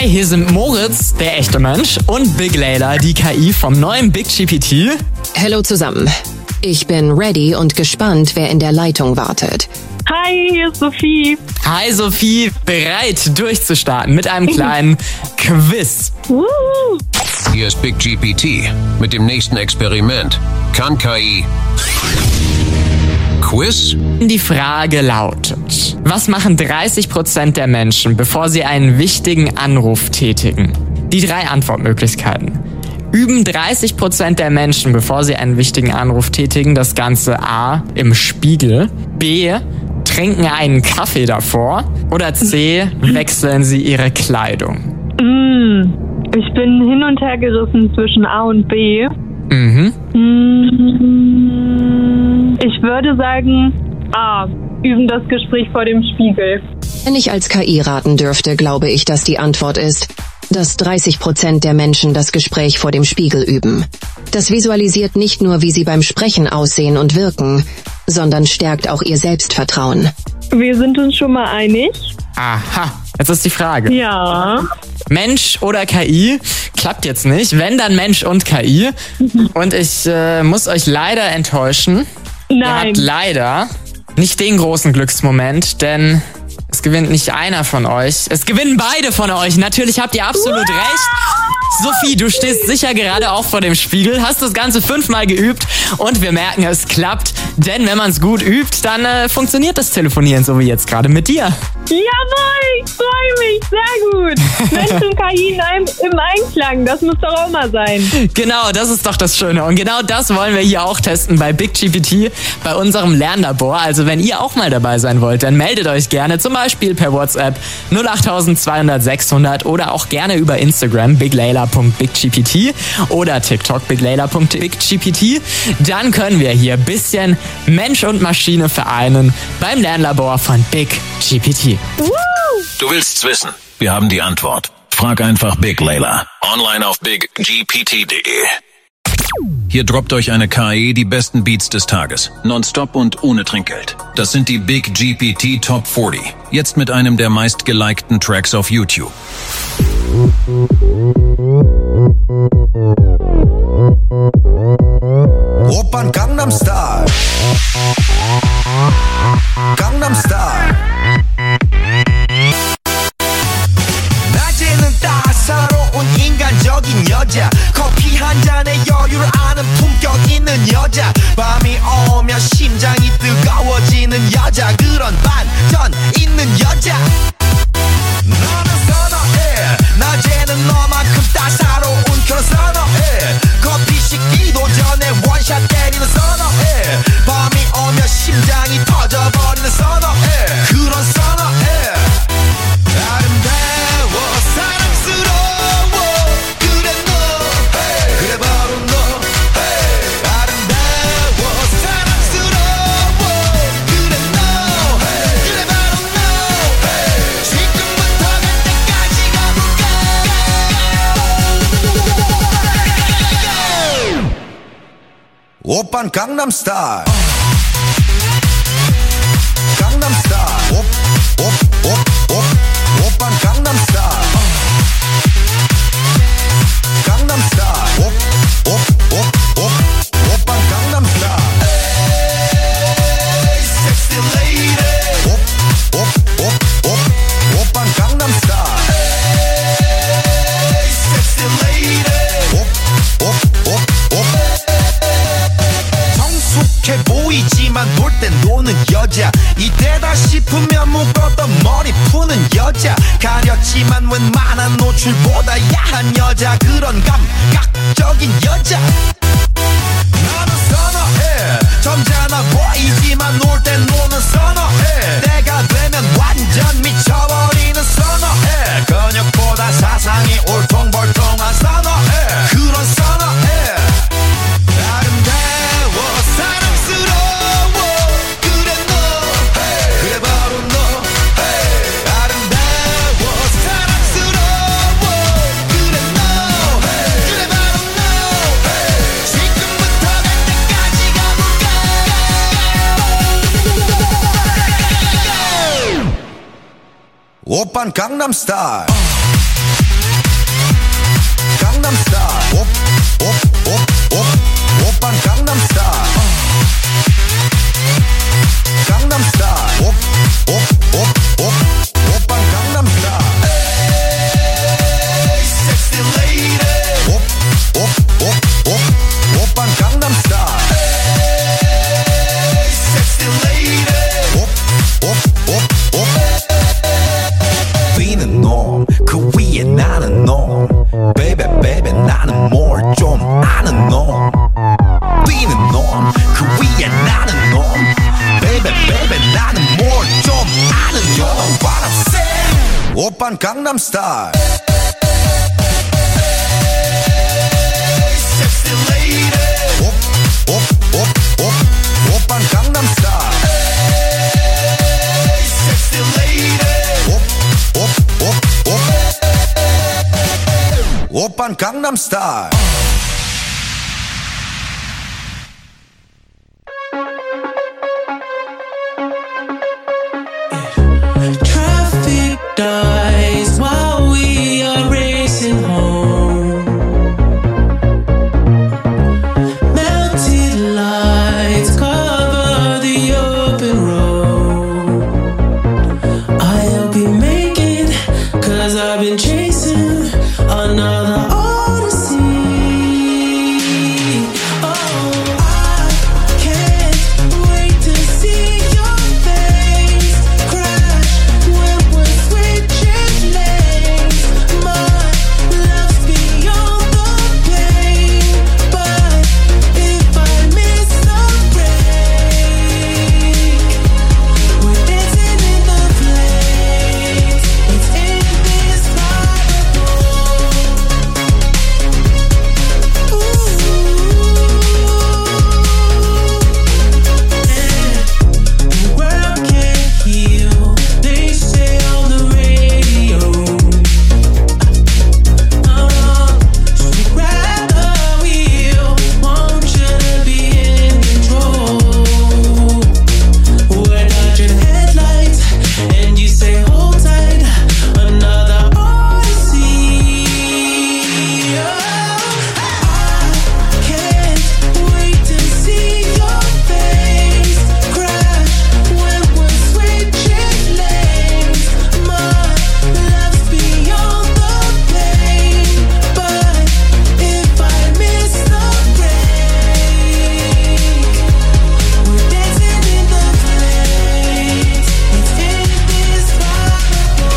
hier sind Moritz, der echte Mensch, und Big Layla, die KI vom neuen Big GPT.
Hallo zusammen. Ich bin ready und gespannt, wer in der Leitung wartet.
Hi, hier ist Sophie.
Hi Sophie, bereit durchzustarten mit einem kleinen Quiz.
Hier ist Big GPT mit dem nächsten Experiment. Kann KI Quiz?
Die Frage lautet: Was machen 30% der Menschen, bevor sie einen wichtigen Anruf tätigen? Die 3 Antwortmöglichkeiten. Üben 30% der Menschen, bevor sie einen wichtigen Anruf tätigen, das Ganze A, im Spiegel, B, trinken einen Kaffee davor oder C, wechseln sie ihre Kleidung?
Ich bin hin und her gerissen zwischen A und B. Ich würde sagen A, üben das Gespräch vor dem Spiegel.
Wenn ich als KI raten dürfte, glaube ich, dass die Antwort ist, dass 30% der Menschen das Gespräch vor dem Spiegel üben. Das visualisiert nicht nur, wie sie beim Sprechen aussehen und wirken, sondern stärkt auch ihr Selbstvertrauen.
Wir sind uns schon mal einig.
Aha, jetzt ist die Frage.
Ja.
Mensch oder KI? Klappt jetzt nicht. Wenn, dann Mensch und KI. Und ich muss euch leider enttäuschen.
Nein.
Ihr habt leider nicht den großen Glücksmoment, denn es gewinnt nicht einer von euch. Es gewinnen beide von euch. Natürlich habt ihr absolut recht. Sophie, du stehst sicher gerade auch vor dem Spiegel, hast das Ganze 5-mal geübt und wir merken, es klappt. Denn wenn man es gut übt, dann funktioniert das Telefonieren, so wie jetzt gerade mit dir.
Jawohl, ich freue mich, sehr gut. Mensch und KI im Einklang, das muss doch auch mal sein.
Genau, das ist doch das Schöne. Und genau das wollen wir hier auch testen bei Big GPT, bei unserem Lernlabor. Also wenn ihr auch mal dabei sein wollt, dann meldet euch gerne, zum Beispiel per WhatsApp 08200 600 oder auch gerne über Instagram biglayla.biggpt oder TikTok biglayla.biggpt. Dann können wir hier ein bisschen Mensch und Maschine vereinen beim Lernlabor von Big GPT.
Du willst's wissen? Wir haben die Antwort. Frag einfach Big Layla. Online auf biggpt.de. Hier droppt euch eine KI die besten Beats des Tages. Nonstop und ohne Trinkgeld. Das sind die Big GPT Top 40. Jetzt mit einem der meist gelikten Tracks auf YouTube.
Oppan Gangnam Style. Gangnam Style. 낮에는 따사로운 인간적인 여자 커피 한 잔에 여유를 아는 품격 있는 여자 밤이 오면 심장이 뜨거워지는 여자 그런 반전 있는 여자 너는 선호해 낮에는 너만큼 따사로운 그런 선호해 커피 식기도 전에 원샷 때리는 선호해 밤이 오면 심장이 터져버리는 선호해 그런 선호해 아름다워 사랑스러워 그래 너 그래 바로 너 아름다워 사랑스러워 그래 너 그래 바로 너 지금부터 갈 때까지 가볼까 오빤 강남 스타일 강남 스타일 오빤 강남 스타일 강남 스타일 오빤 강남 스타일 에이 섹시 레이디 오빤 강남 스타일 에이 섹시 레이디 성숙해 보이지만 놀 땐 노는 여자 이때다 싶으면 묶었던 머리 푸는 여자 가렸지만 웬만한 노출보다 야한 여자 그런 감각적인 여자 나는 선호해 점잖아 보이지만 놀 땐 노는 선호해 때가 되면 완전 미쳐버리는 선호해 근육보다 사상이 울퉁불퉁한 선호해 그런 선호해 아름다워 사랑스러워 그래 너 그래 바로 너 아름다워 사랑스러워 그래 너 그래 바로 너 지금부터 갈 때까지 가볼까 오빤 강남 스타일 Gangnam Style. Oppan Gangnam Style. Gangnam Style. Oppan Gangnam Style. Hey, sexy lady. Oppan Gangnam Style. Hey, sexy lady. We는 놈, 그 위에 나는 놈. Baby, baby, 나는 뭘 좀 아는 놈. 뛰는 놈, 그 위에 나는 놈. Baby, baby, 나는 뭘 좀 아는 놈. You know what I'm saying? 오빤 강남 스타일. Sexy lady. 오빤 강남 스타일. Sexy lady. 오빤 강남 스타일.
Traffic dies while we are racing home. Melted lights cover the open road. I'll be making, 'cause I've been chasing another odyssey. Oh, I can't wait to see your face crash when we're switching lanes. My love's beyond the pain, but if I miss the break, we're dancing in the flames. It's indescribable. The world can't heal, they say on the radio. So grab the wheel, want you to be in control. We're dodging headlights, and you say hold tight, another odyssey. I can't wait to see your face crash when we're switching lanes. My love's beyond the pain, but if I miss the break, we're dancing in the flames. It's indescribable.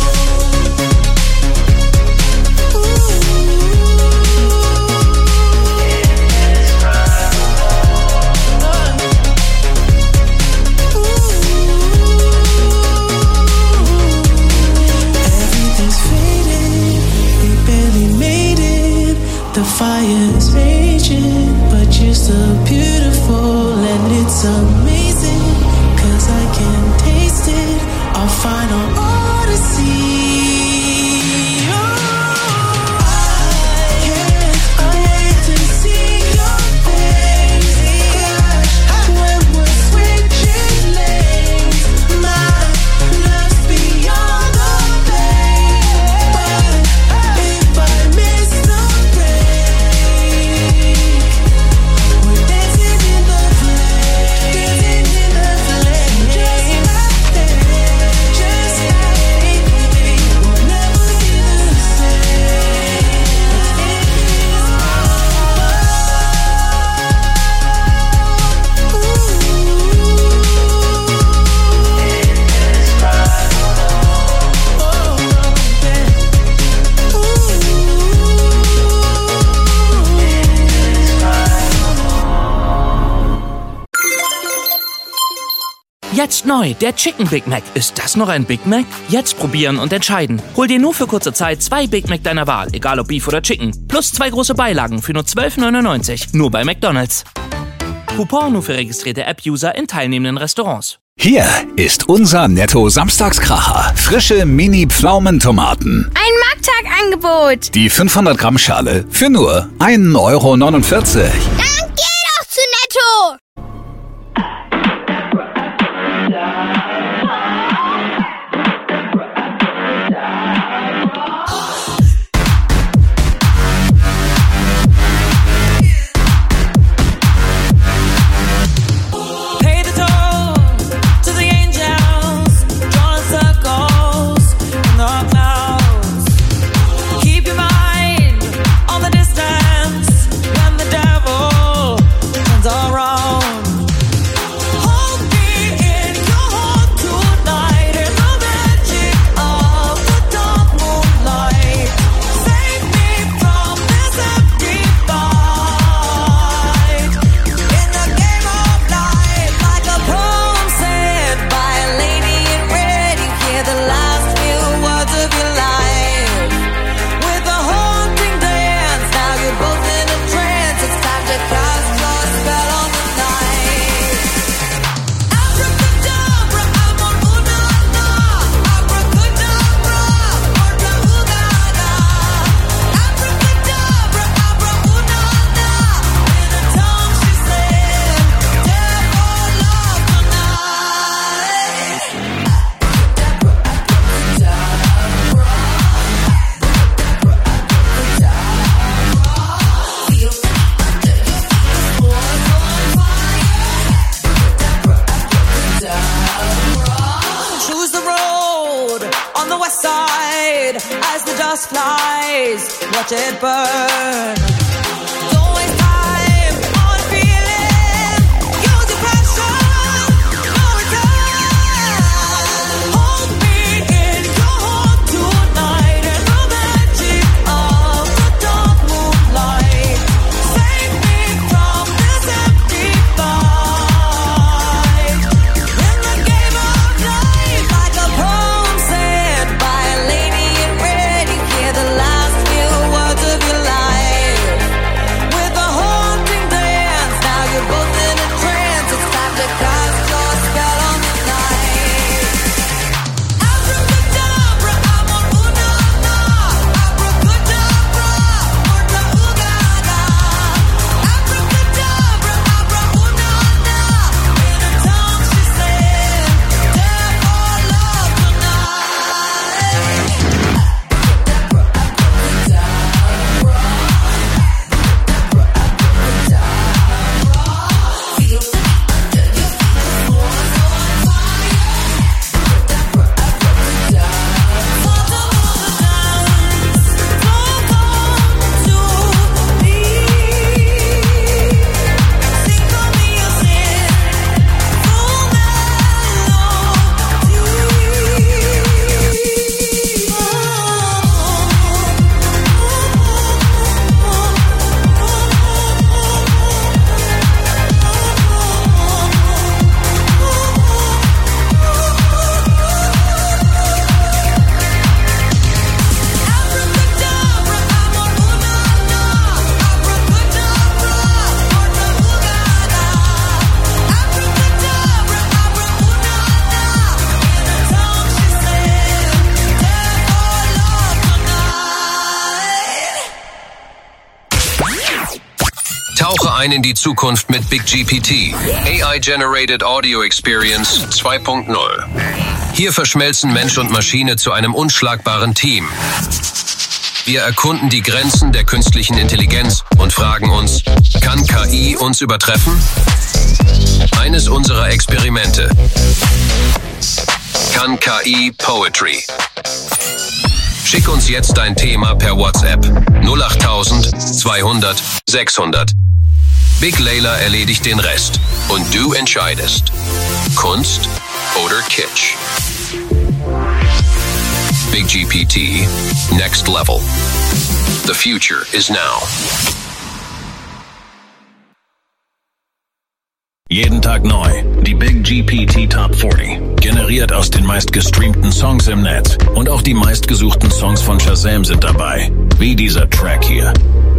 Everything's faded, we barely made it. The fire's raging, but you're so beautiful and it's amazing. 'Cause I can taste it, our final odyssey. I hate to see your face crash when we're switching lanes. My love's beyond the pain, but if I miss the break, we're dancing in the flames, just like that, just like we'll never be the same.
Jetzt neu, der Chicken Big Mac. Ist das noch ein Big Mac? Jetzt probieren und entscheiden. Hol dir nur für kurze Zeit 2 Big Mac deiner Wahl, egal ob Beef oder Chicken. Plus 2 große Beilagen für nur $12,99. Nur bei McDonald's. Coupon nur für registrierte App-User in teilnehmenden Restaurants.
Hier ist unser Netto-Samstagskracher. Frische Mini-Pflaumentomaten.
Ein Markttagangebot.
Die 500 Gramm Schale für nur €1,49.
Dann geh doch zu Netto.
side as the dust flies. Watch it burn. Don't waste time on feeling. Use your passion. No return. Hold me in your heart tonight in the magic of the dark moonlight. Save me from this empty fight. In the game of life, like a poem said by a lady in red, you hear the last few words of your life. With a haunting dance, now you're both in a trance. It's time to cast your spell on the night. Abracadabra, I'm on una-na. Abracadabra, orta-ugada. Abracadabra, abra-una-na. In a tongue she said, death or love
Tauche ein in die Zukunft mit Big GPT. AI-Generated Audio Experience 2.0. Hier verschmelzen Mensch und Maschine zu einem unschlagbaren Team. Wir erkunden die Grenzen der künstlichen Intelligenz und fragen uns, kann KI uns übertreffen? Eines unserer Experimente. Kann KI Poetry? Schick uns jetzt dein Thema per WhatsApp 08000 200 600. Big Layla erledigt den Rest und du entscheidest. Kunst oder Kitsch? Big GPT, next level. The future is now. Jeden Tag neu. Die Big GPT Top 40. Generiert aus den meistgestreamten Songs im Netz. Und auch die meistgesuchten Songs von Shazam sind dabei. Wie dieser Track hier.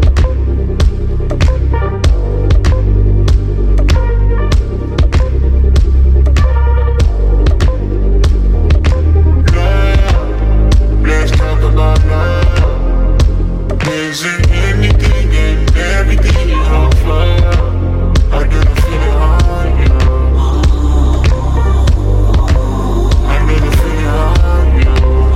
Let's talk about love. Is it anything and everything you offer? I didn't feel it on you. I didn't feel it on you.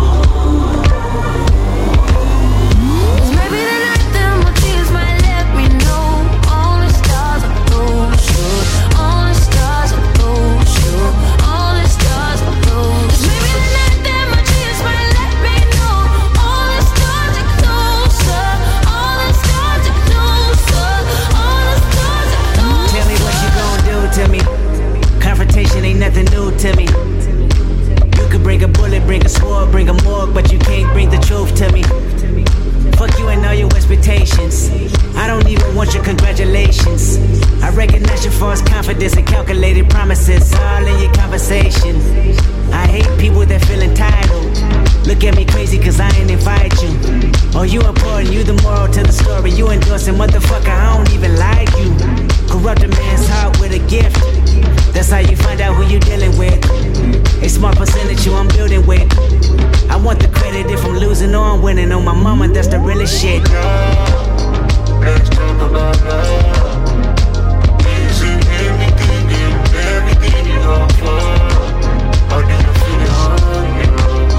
Maybe the night that my tears might let me know. Only stars are those, sure. Only stars are those, sure. Only stars are those. Maybe the night that my tears might let me know. Only stars are closer. Only stars are closer. Only stars are closer.
Tell me what you gon' do to me. Confrontation ain't nothing new to me. You could bring a bullet, bring a sword, bring a morgue, but you can't bring the truth to me. Fuck you and all your expectations. I don't even want your congratulations. I recognize your false confidence and calculated promises all in your conversation. I hate people that feel entitled. Look at me crazy cause I ain't invite you. Oh, you important, you the moral to the story. You endorsing, motherfucker, I don't even like you. Corrupt a man's heart with a gift. That's how you find out who you dealing with. A smart percentage you I'm building with. I want the credit if I'm losing or I'm winning. On my mama, that's the realest shit.
Let's talk about love. Is it anything and everything you offer? I didn't feel it on you.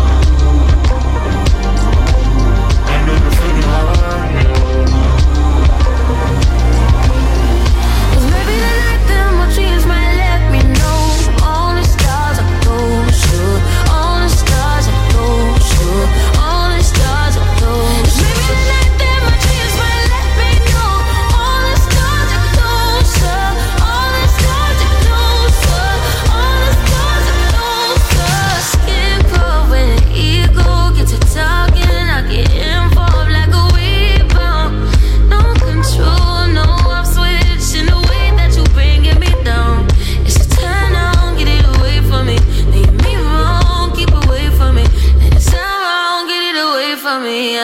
I didn't feel it on you. Maybe the night that my dreams might let me know. Only stars are those, sure. Only stars are those, sure. me.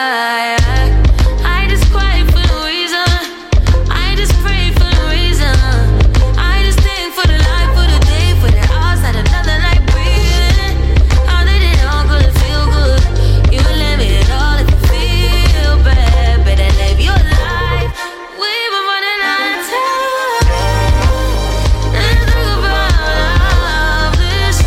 I just quiet for no reason. I just pray for no reason. I just think for the life, for the day, for the hours that another night breathing. How they did all good, feel good. You let me it all if you feel bad. Better live your life. We've been running out of time. And think about all this.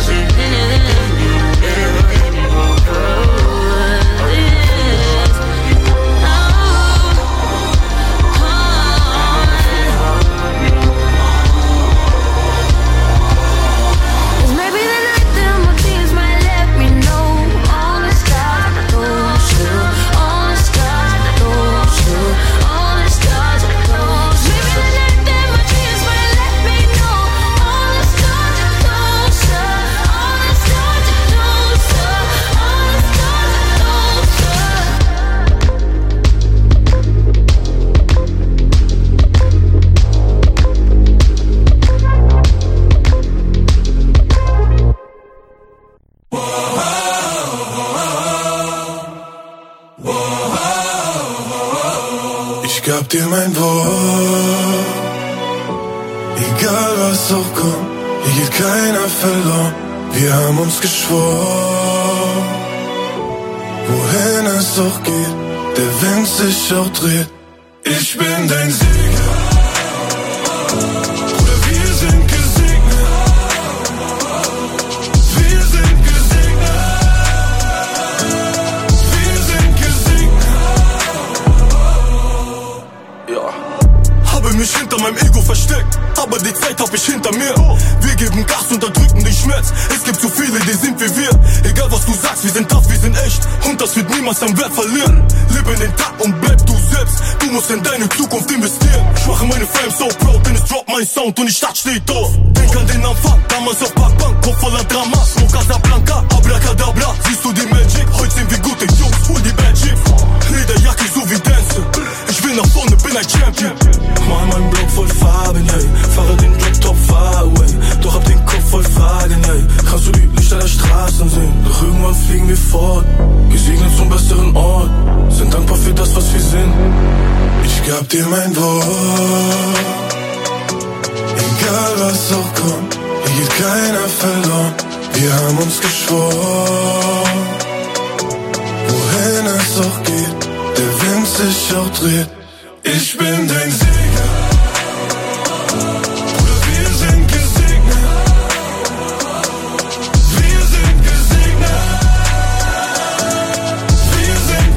Ich gab dir mein Wort, egal was auch kommt, hier geht keiner verloren. Wir haben uns geschworen, wohin es auch geht, der Wind sich auch dreht. Ich bin dein Sieger, Bruder, wir sind gesegnet. Wir sind gesegnet. Wir sind gesegnet.
Ja. Habe mich hinter meinem Ego versteckt, aber die Zeit hab ich hinter mir. Wir geben Gas, unterdrücken den Schmerz. Es gibt so viele, die sind wie wir. Egal was du sagst, wir sind tough, wir sind echt. Und das wird niemals an Wert verlieren. Lebe in den Tag und bleib du selbst. Du musst in deine Zukunft investieren. Ich mache meine Fame so proud, denn es droppt mein Sound und die Stadt steht auf. Denk an den Anfang, damals auf Parkbank, Kopf voller Drama. Smoke Casablanca, Abracadabra. Siehst du die Magic? Heute sind wir gute Jungs, hol die Bad Chief. Lederjacke so wie Dance. Ich will nach vorne, bin ein Champion. Mal mein Block voll Farben, ey. Fahre den Drop top far away. Doch hab den Kopf voll Fragen, ey. Kannst du die Lichter der Straßen sehen? Doch irgendwann fliegen wir fort. Gesegnet zum besseren Ort. Sind dankbar für das, was wir sind.
Ich gab dir mein Wort, egal was auch kommt, hier geht keiner verloren. Wir haben uns geschworen, wohin es auch geht, der Wind sich auch dreht. Ich bin dein Sieger, Bruder, wir sind gesegnet. Wir sind gesegnet. Wir sind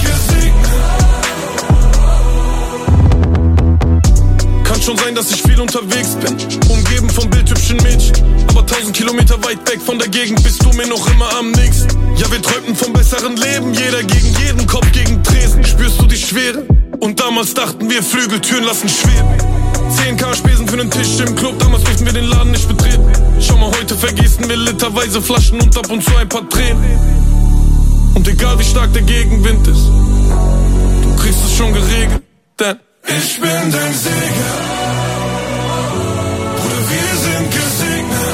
gesegnet.
Kann schon sein, dass ich viel unterwegs bin, umgeben von bildhübschen Mädchen. Aber 1000 Kilometer weit weg von der Gegend bist du mir noch immer am nächsten. Ja, wir träumten vom besseren Leben, jeder gegen jeden, Kopf gegen Tresen. Spürst du die Schwere? Und damals dachten wir, Flügeltüren lassen schweben. 10.000 Spesen für nen Tisch im Club, damals durften wir den Laden nicht betreten. Schau mal, heute vergießen wir literweise Flaschen und ab und zu ein paar Tränen. Und egal wie stark der Gegenwind ist, du kriegst es schon geregelt, denn
ich bin dein Sieger, Bruder, wir sind gesegnet.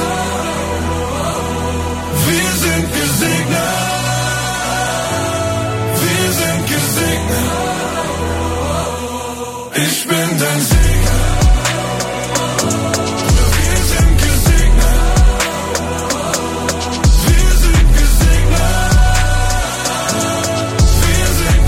Wir sind gesegnet. Wir sind gesegnet. Ich bin dein Sieger, Bruder, wir sind gesegnet. Wir sind gesegnet. Wir sind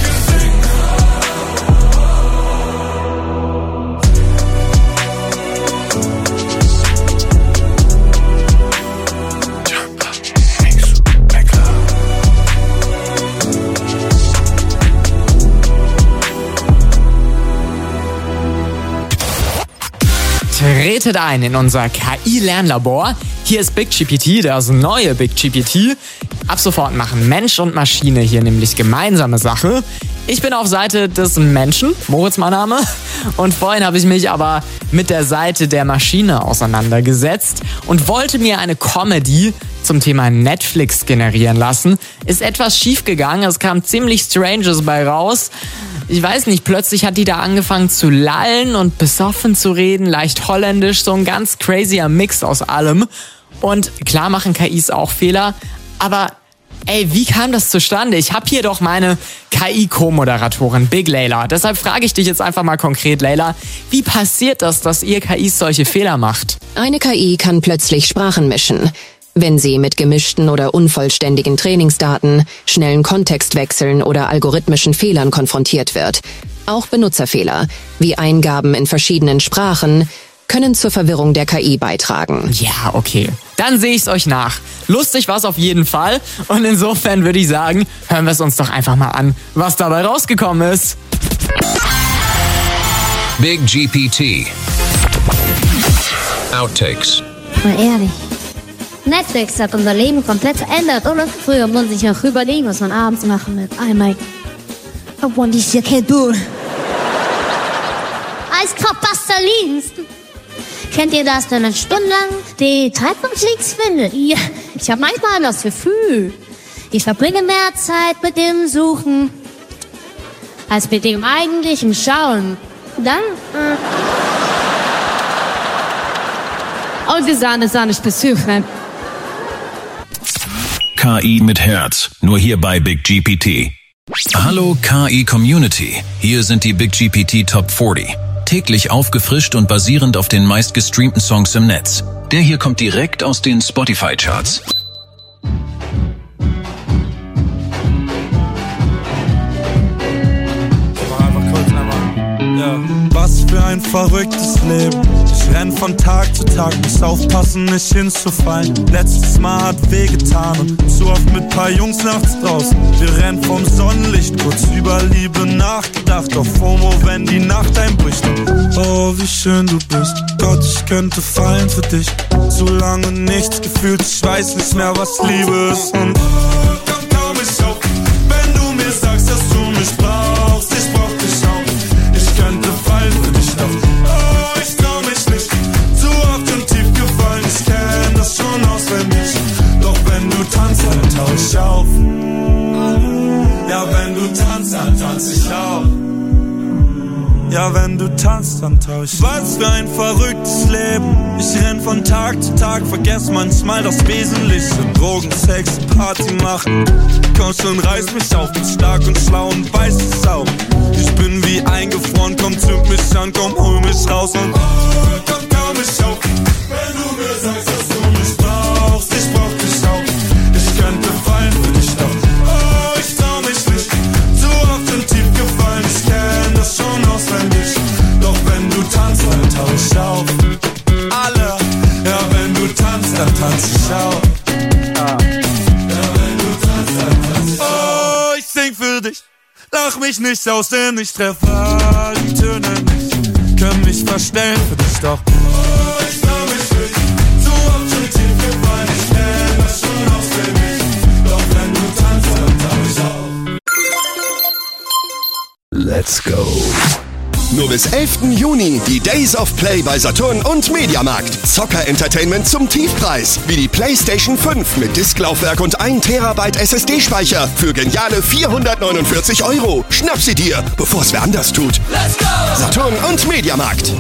Tretet ein in unser KI-Lernlabor. Hier ist BigGPT, das neue BigGPT. Ab sofort machen Mensch und Maschine hier nämlich gemeinsame Sache. Ich bin auf Seite des Menschen, Moritz mein Name. Und vorhin habe ich mich aber mit der Seite der Maschine auseinandergesetzt und wollte mir eine Comedy zum Thema Netflix generieren lassen. Ist etwas schief gegangen, es kam ziemlich Stranges bei raus. Ich weiß nicht, plötzlich hat die da angefangen zu lallen und besoffen zu reden, leicht holländisch, so ein ganz crazyer Mix aus allem. Und klar machen KIs auch Fehler, aber Ey, wie kam das zustande? Ich habe hier doch meine KI-Co-Moderatorin Big Layla. Deshalb frage ich dich jetzt einfach mal konkret, Layla. Wie passiert das, dass ihr KIs solche Fehler macht?
Eine KI kann plötzlich Sprachen mischen. Wenn sie mit gemischten oder unvollständigen Trainingsdaten, schnellen Kontextwechseln oder algorithmischen Fehlern konfrontiert wird. Auch Benutzerfehler, wie Eingaben in verschiedenen Sprachen, können zur Verwirrung der KI beitragen.
Ja, okay. Dann sehe ich es euch nach. Lustig war's auf jeden Fall. Und insofern würde ich sagen, hören wir es uns doch einfach mal an, was dabei rausgekommen ist.
Big GPT. Outtakes.
Mal ehrlich. Netflix hat unser Leben komplett verändert, oder? Früher muss man sich noch überlegen, was man abends machen mit. I want this do. Als Pastelins. Kennt ihr das, wenn man stundenlang die Treibhaus links findet? Ja, ich habe manchmal das Gefühl, ich verbringe mehr Zeit mit dem Suchen als mit dem eigentlichen Schauen. Dann, und wir sahen es nicht besuchen.
KI mit Herz. Nur hier bei Big GPT. Hallo KI Community. Hier sind die Big GPT Top 40. Täglich aufgefrischt und basierend auf den meistgestreamten Songs im Netz. Der hier kommt direkt aus den Spotify-Charts.
Was für ein verrücktes Leben. Ich renn von Tag zu Tag, muss aufpassen, nicht hinzufallen. Letztes Mal hat wehgetan und zu oft mit paar Jungs nachts draußen. Wir rennen vom Sonnenlicht, kurz über Liebe nachgedacht. Auf FOMO, wenn die Nacht einbricht. Oh, wie schön du bist. Gott, ich könnte fallen für dich. Zu lange nichts gefühlt, ich weiß nicht mehr, was Liebe ist. Und komm ich auf, wenn du mir sagst, dass du mich brauchst. Ich brauch dich auch. Ich könnte fallen für dich noch. Oh, ich trau mich nicht. Zu oft und tief gefallen. Ich kenn das schon auswendig. Doch wenn du tanzt, dann tau ich auf. Ja, wenn du tanzt, dann tanz ich auch. Ja, wenn du tanzt, dann tau ich. Was für ein verrücktes Leben. Ich renn von Tag zu Tag, vergess manchmal das Wesentliche. Drogen, Sex, Party machen. Komm schon, reiß mich auf, bin stark und schlau und weiß es auch. Ich bin wie eingefroren, komm, zünd mich an, komm, hol mich raus und komm mich auf. Wenn du mir sagst, dass du mich brauchst, ich brauch dich auch. Ich könnte fallen für dich doch. Oh, ich trau mich nicht. Zu oft und tief gefallen, ich kenn das schon auswendig. Doch wenn du tanzt, dann tau ich auf. Alle, ja, wenn du tanzt, dann tanz ich auf. Oh, ich sing für dich. Lach mich nicht aus, denn ich treffe die Töne nicht. Können mich verstellen für dich doch. Oh, ich trau mich nicht. So oft schon tief gefallen, ich kenn das schon auswendig. Doch wenn du tanzt, dann tau ich auf.
Let's go. Nur bis 11. Juni die Days of Play bei Saturn und Mediamarkt. Zocker-Entertainment zum Tiefpreis. Wie die PlayStation 5 mit Disklaufwerk und 1 Terabyte SSD-Speicher für geniale 449 €. Schnapp sie dir, bevor es wer anders tut. Let's go! Saturn und Mediamarkt.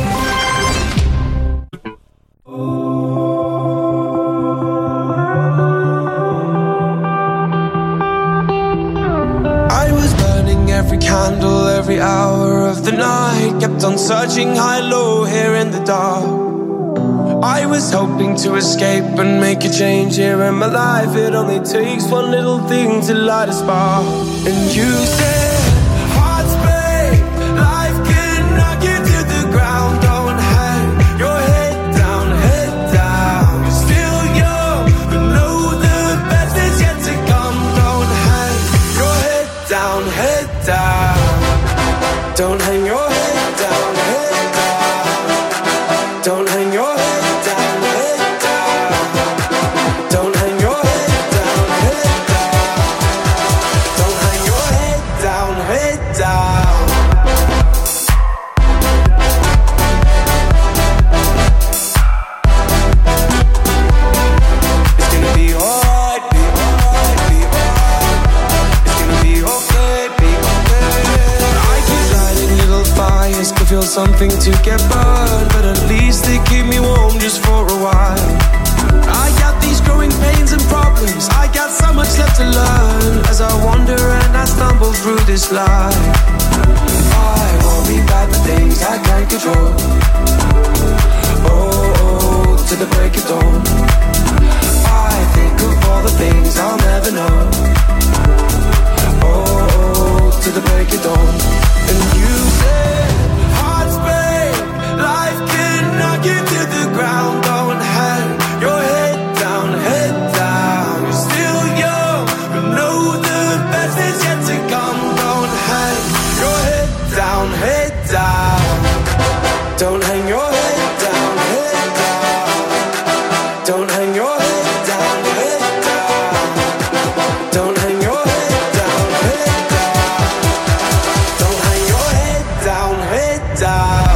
Every candle, every hour of the night. Kept on searching high, low, here in the dark. I was hoping to escape and make a change here in my life. It only takes one little thing to light a spark. And you said, hearts break, life can knock you to the ground. Don't hang your head down, head down. You're still young, but know the best is yet to come. Don't hang your head down, head down. Don't hang your head down, head down. Don't hang your head down, head down. Don't hang your head down, head down. Don't hang your head down, head down. It's gonna be alright, be alright, be alright. It's gonna be okay, be okay. I keep lighting little fires, can feel something to get burned, but at least they keep me warm just for a while. I got these growing pains and problems. I got so much left to learn as I wander and I stumble through this life. I worry about the things I can't control. Oh, to the break of dawn. I think of all the things I'll never know. Oh, to the break of dawn. And you said, hearts break, life can knock you to the ground. Don't hang your head down, head down. You're still young, but know the best is yet to come. Don't hang your head down, head down. Don't hang your head down, head down. Don't hang your head down, head down. Don't hang your head down, head down. Don't hang your head down, head down.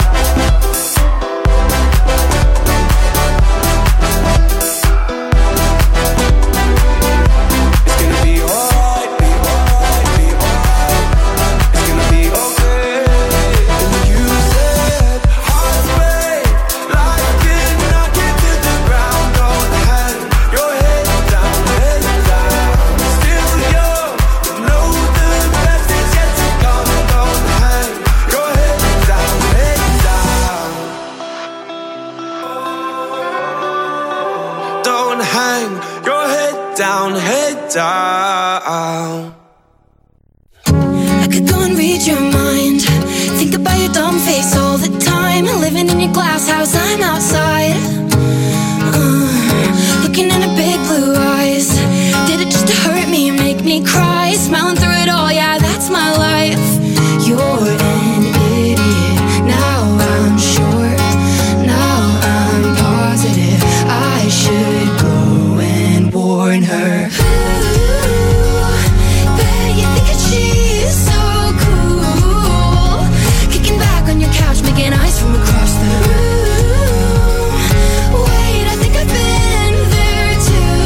It's gonna be alright, be alright, be alright. It's gonna be okay. And you said, hearts break, life can knock you to the ground. Don't hang your head down, head down. Still young, but know the best is yet to come. Don't hang your head down, head down. Don't hang your head down, head down.
I could go and read your mind. Think about your dumb face all the time. Living in your glass house, I'm outside. Looking into big blue eyes. Did it just to hurt me, make me cry? Smiling through it all, yeah, that's my life. You're an idiot. Now I'm sure. Now I'm positive. I should go and warn her. Bet you think that she's so cool. Kicking back on your couch, making eyes from across the room. Wait, I think I've been there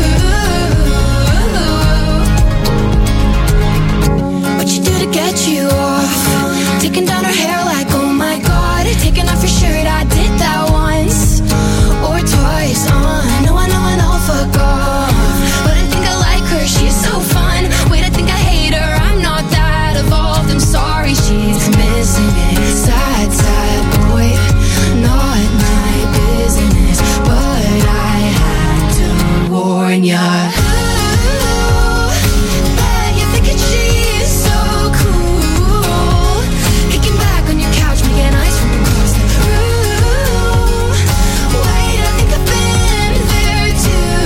too. What you do to get you off? Taking down her hair like, oh my god. Taking off your shirt, I did that once or twice. I know, fuck off. But I think I like her, she's so fun. Wait, I think I hate her, I'm not that evolved. I'm sorry, she's missing it. Sad, sad boy, not my business. But I had to warn ya. Bet you're thinking she's so cool. Kicking back on your couch, making eyes from across the room. Wait, I think I've been there too.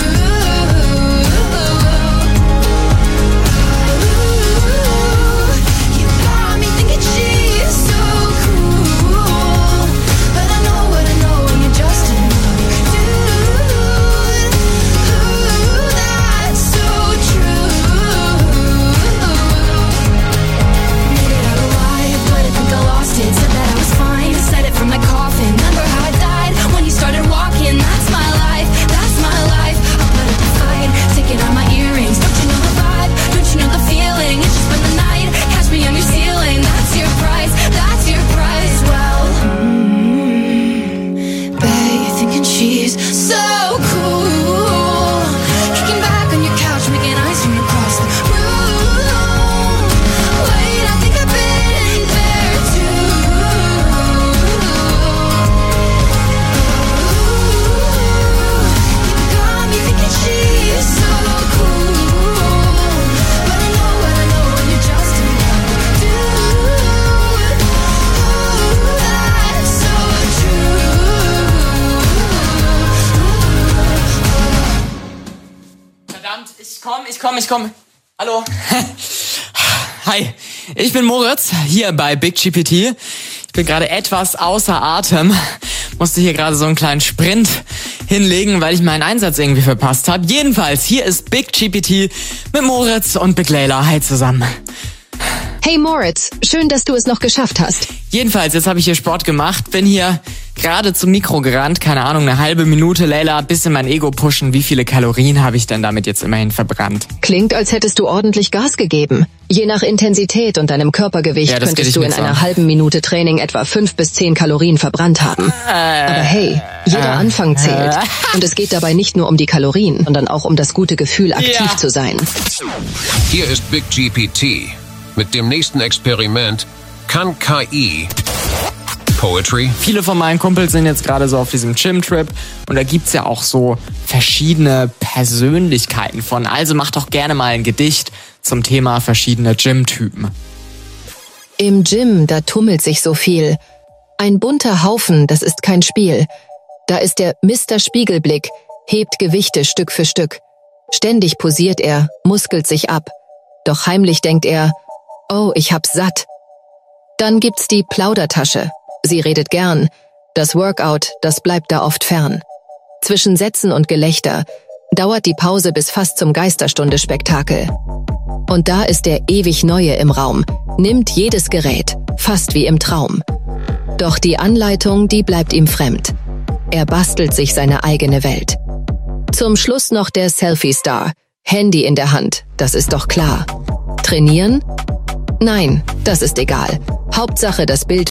You got me thinking she's so cool. But I know what I know, and you're just another dude. That's so true. Made it out alive, but I think I lost it. Said that I was fine, said it from my coffin. Remember how I died when you started walking? That's my life, that's my life. I'll put up a fight, taking out my earrings. Don't you know the vibe? Don't you know the feeling? It's just been the night, catch me on your ceiling. That's your price, that's your price. Well, bet you're thinking she's so cool. Kicking back on your couch, making eyes from across the room. Wait, I think I've been there too. You got me thinking she's so cool. But I know what I know, and you're just another dude. That's so true.
Verdammt, ich komm. Hallo. Hi, ich bin Moritz, hier bei Big GPT. Ich bin gerade etwas außer Atem. Musste hier gerade so einen kleinen Sprint hinlegen, weil ich meinen Einsatz irgendwie verpasst habe. Jedenfalls, hier ist Big GPT mit Moritz und Big Layla. Hi zusammen.
Hey Moritz, schön, dass du es noch geschafft hast.
Jedenfalls, jetzt habe ich hier Sport gemacht, bin hier gerade zum Mikro gerannt, keine Ahnung, eine halbe Minute, Leila, bisschen mein Ego pushen. Wie viele Kalorien habe ich denn damit jetzt immerhin verbrannt?
Klingt, als hättest du ordentlich Gas gegeben. Je nach Intensität und deinem Körpergewicht könntest du in einer halben Minute Training etwa 5 bis 10 Kalorien verbrannt haben. Aber hey, jeder Anfang zählt. Und es geht dabei nicht nur um die Kalorien, sondern auch um das gute Gefühl, aktiv zu sein.
Hier ist Big GPT. Mit dem nächsten Experiment kann KI Poetry.
Viele von meinen Kumpels sind jetzt gerade so auf diesem Gym-Trip und da gibt's ja auch so verschiedene Persönlichkeiten von. Also mach doch gerne mal ein Gedicht zum Thema verschiedene Gym-Typen.
Im Gym, da tummelt sich so viel. Ein bunter Haufen, das ist kein Spiel. Da ist der Mr. Spiegelblick, hebt Gewichte Stück für Stück. Ständig posiert er, muskelt sich ab. Doch heimlich denkt er, oh, ich hab's satt. Dann gibt's die Plaudertasche. Sie redet gern. Das Workout, das bleibt da oft fern. Zwischen Sätzen und Gelächter dauert die Pause bis fast zum Geisterstunde-Spektakel. Und da ist der ewig Neue im Raum, nimmt jedes Gerät, fast wie im Traum. Doch die Anleitung, die bleibt ihm fremd. Er bastelt sich seine eigene Welt. Zum Schluss noch der Selfie-Star. Handy in der Hand, das ist doch klar. Trainieren? Nein, das ist egal. Hauptsache, das Bild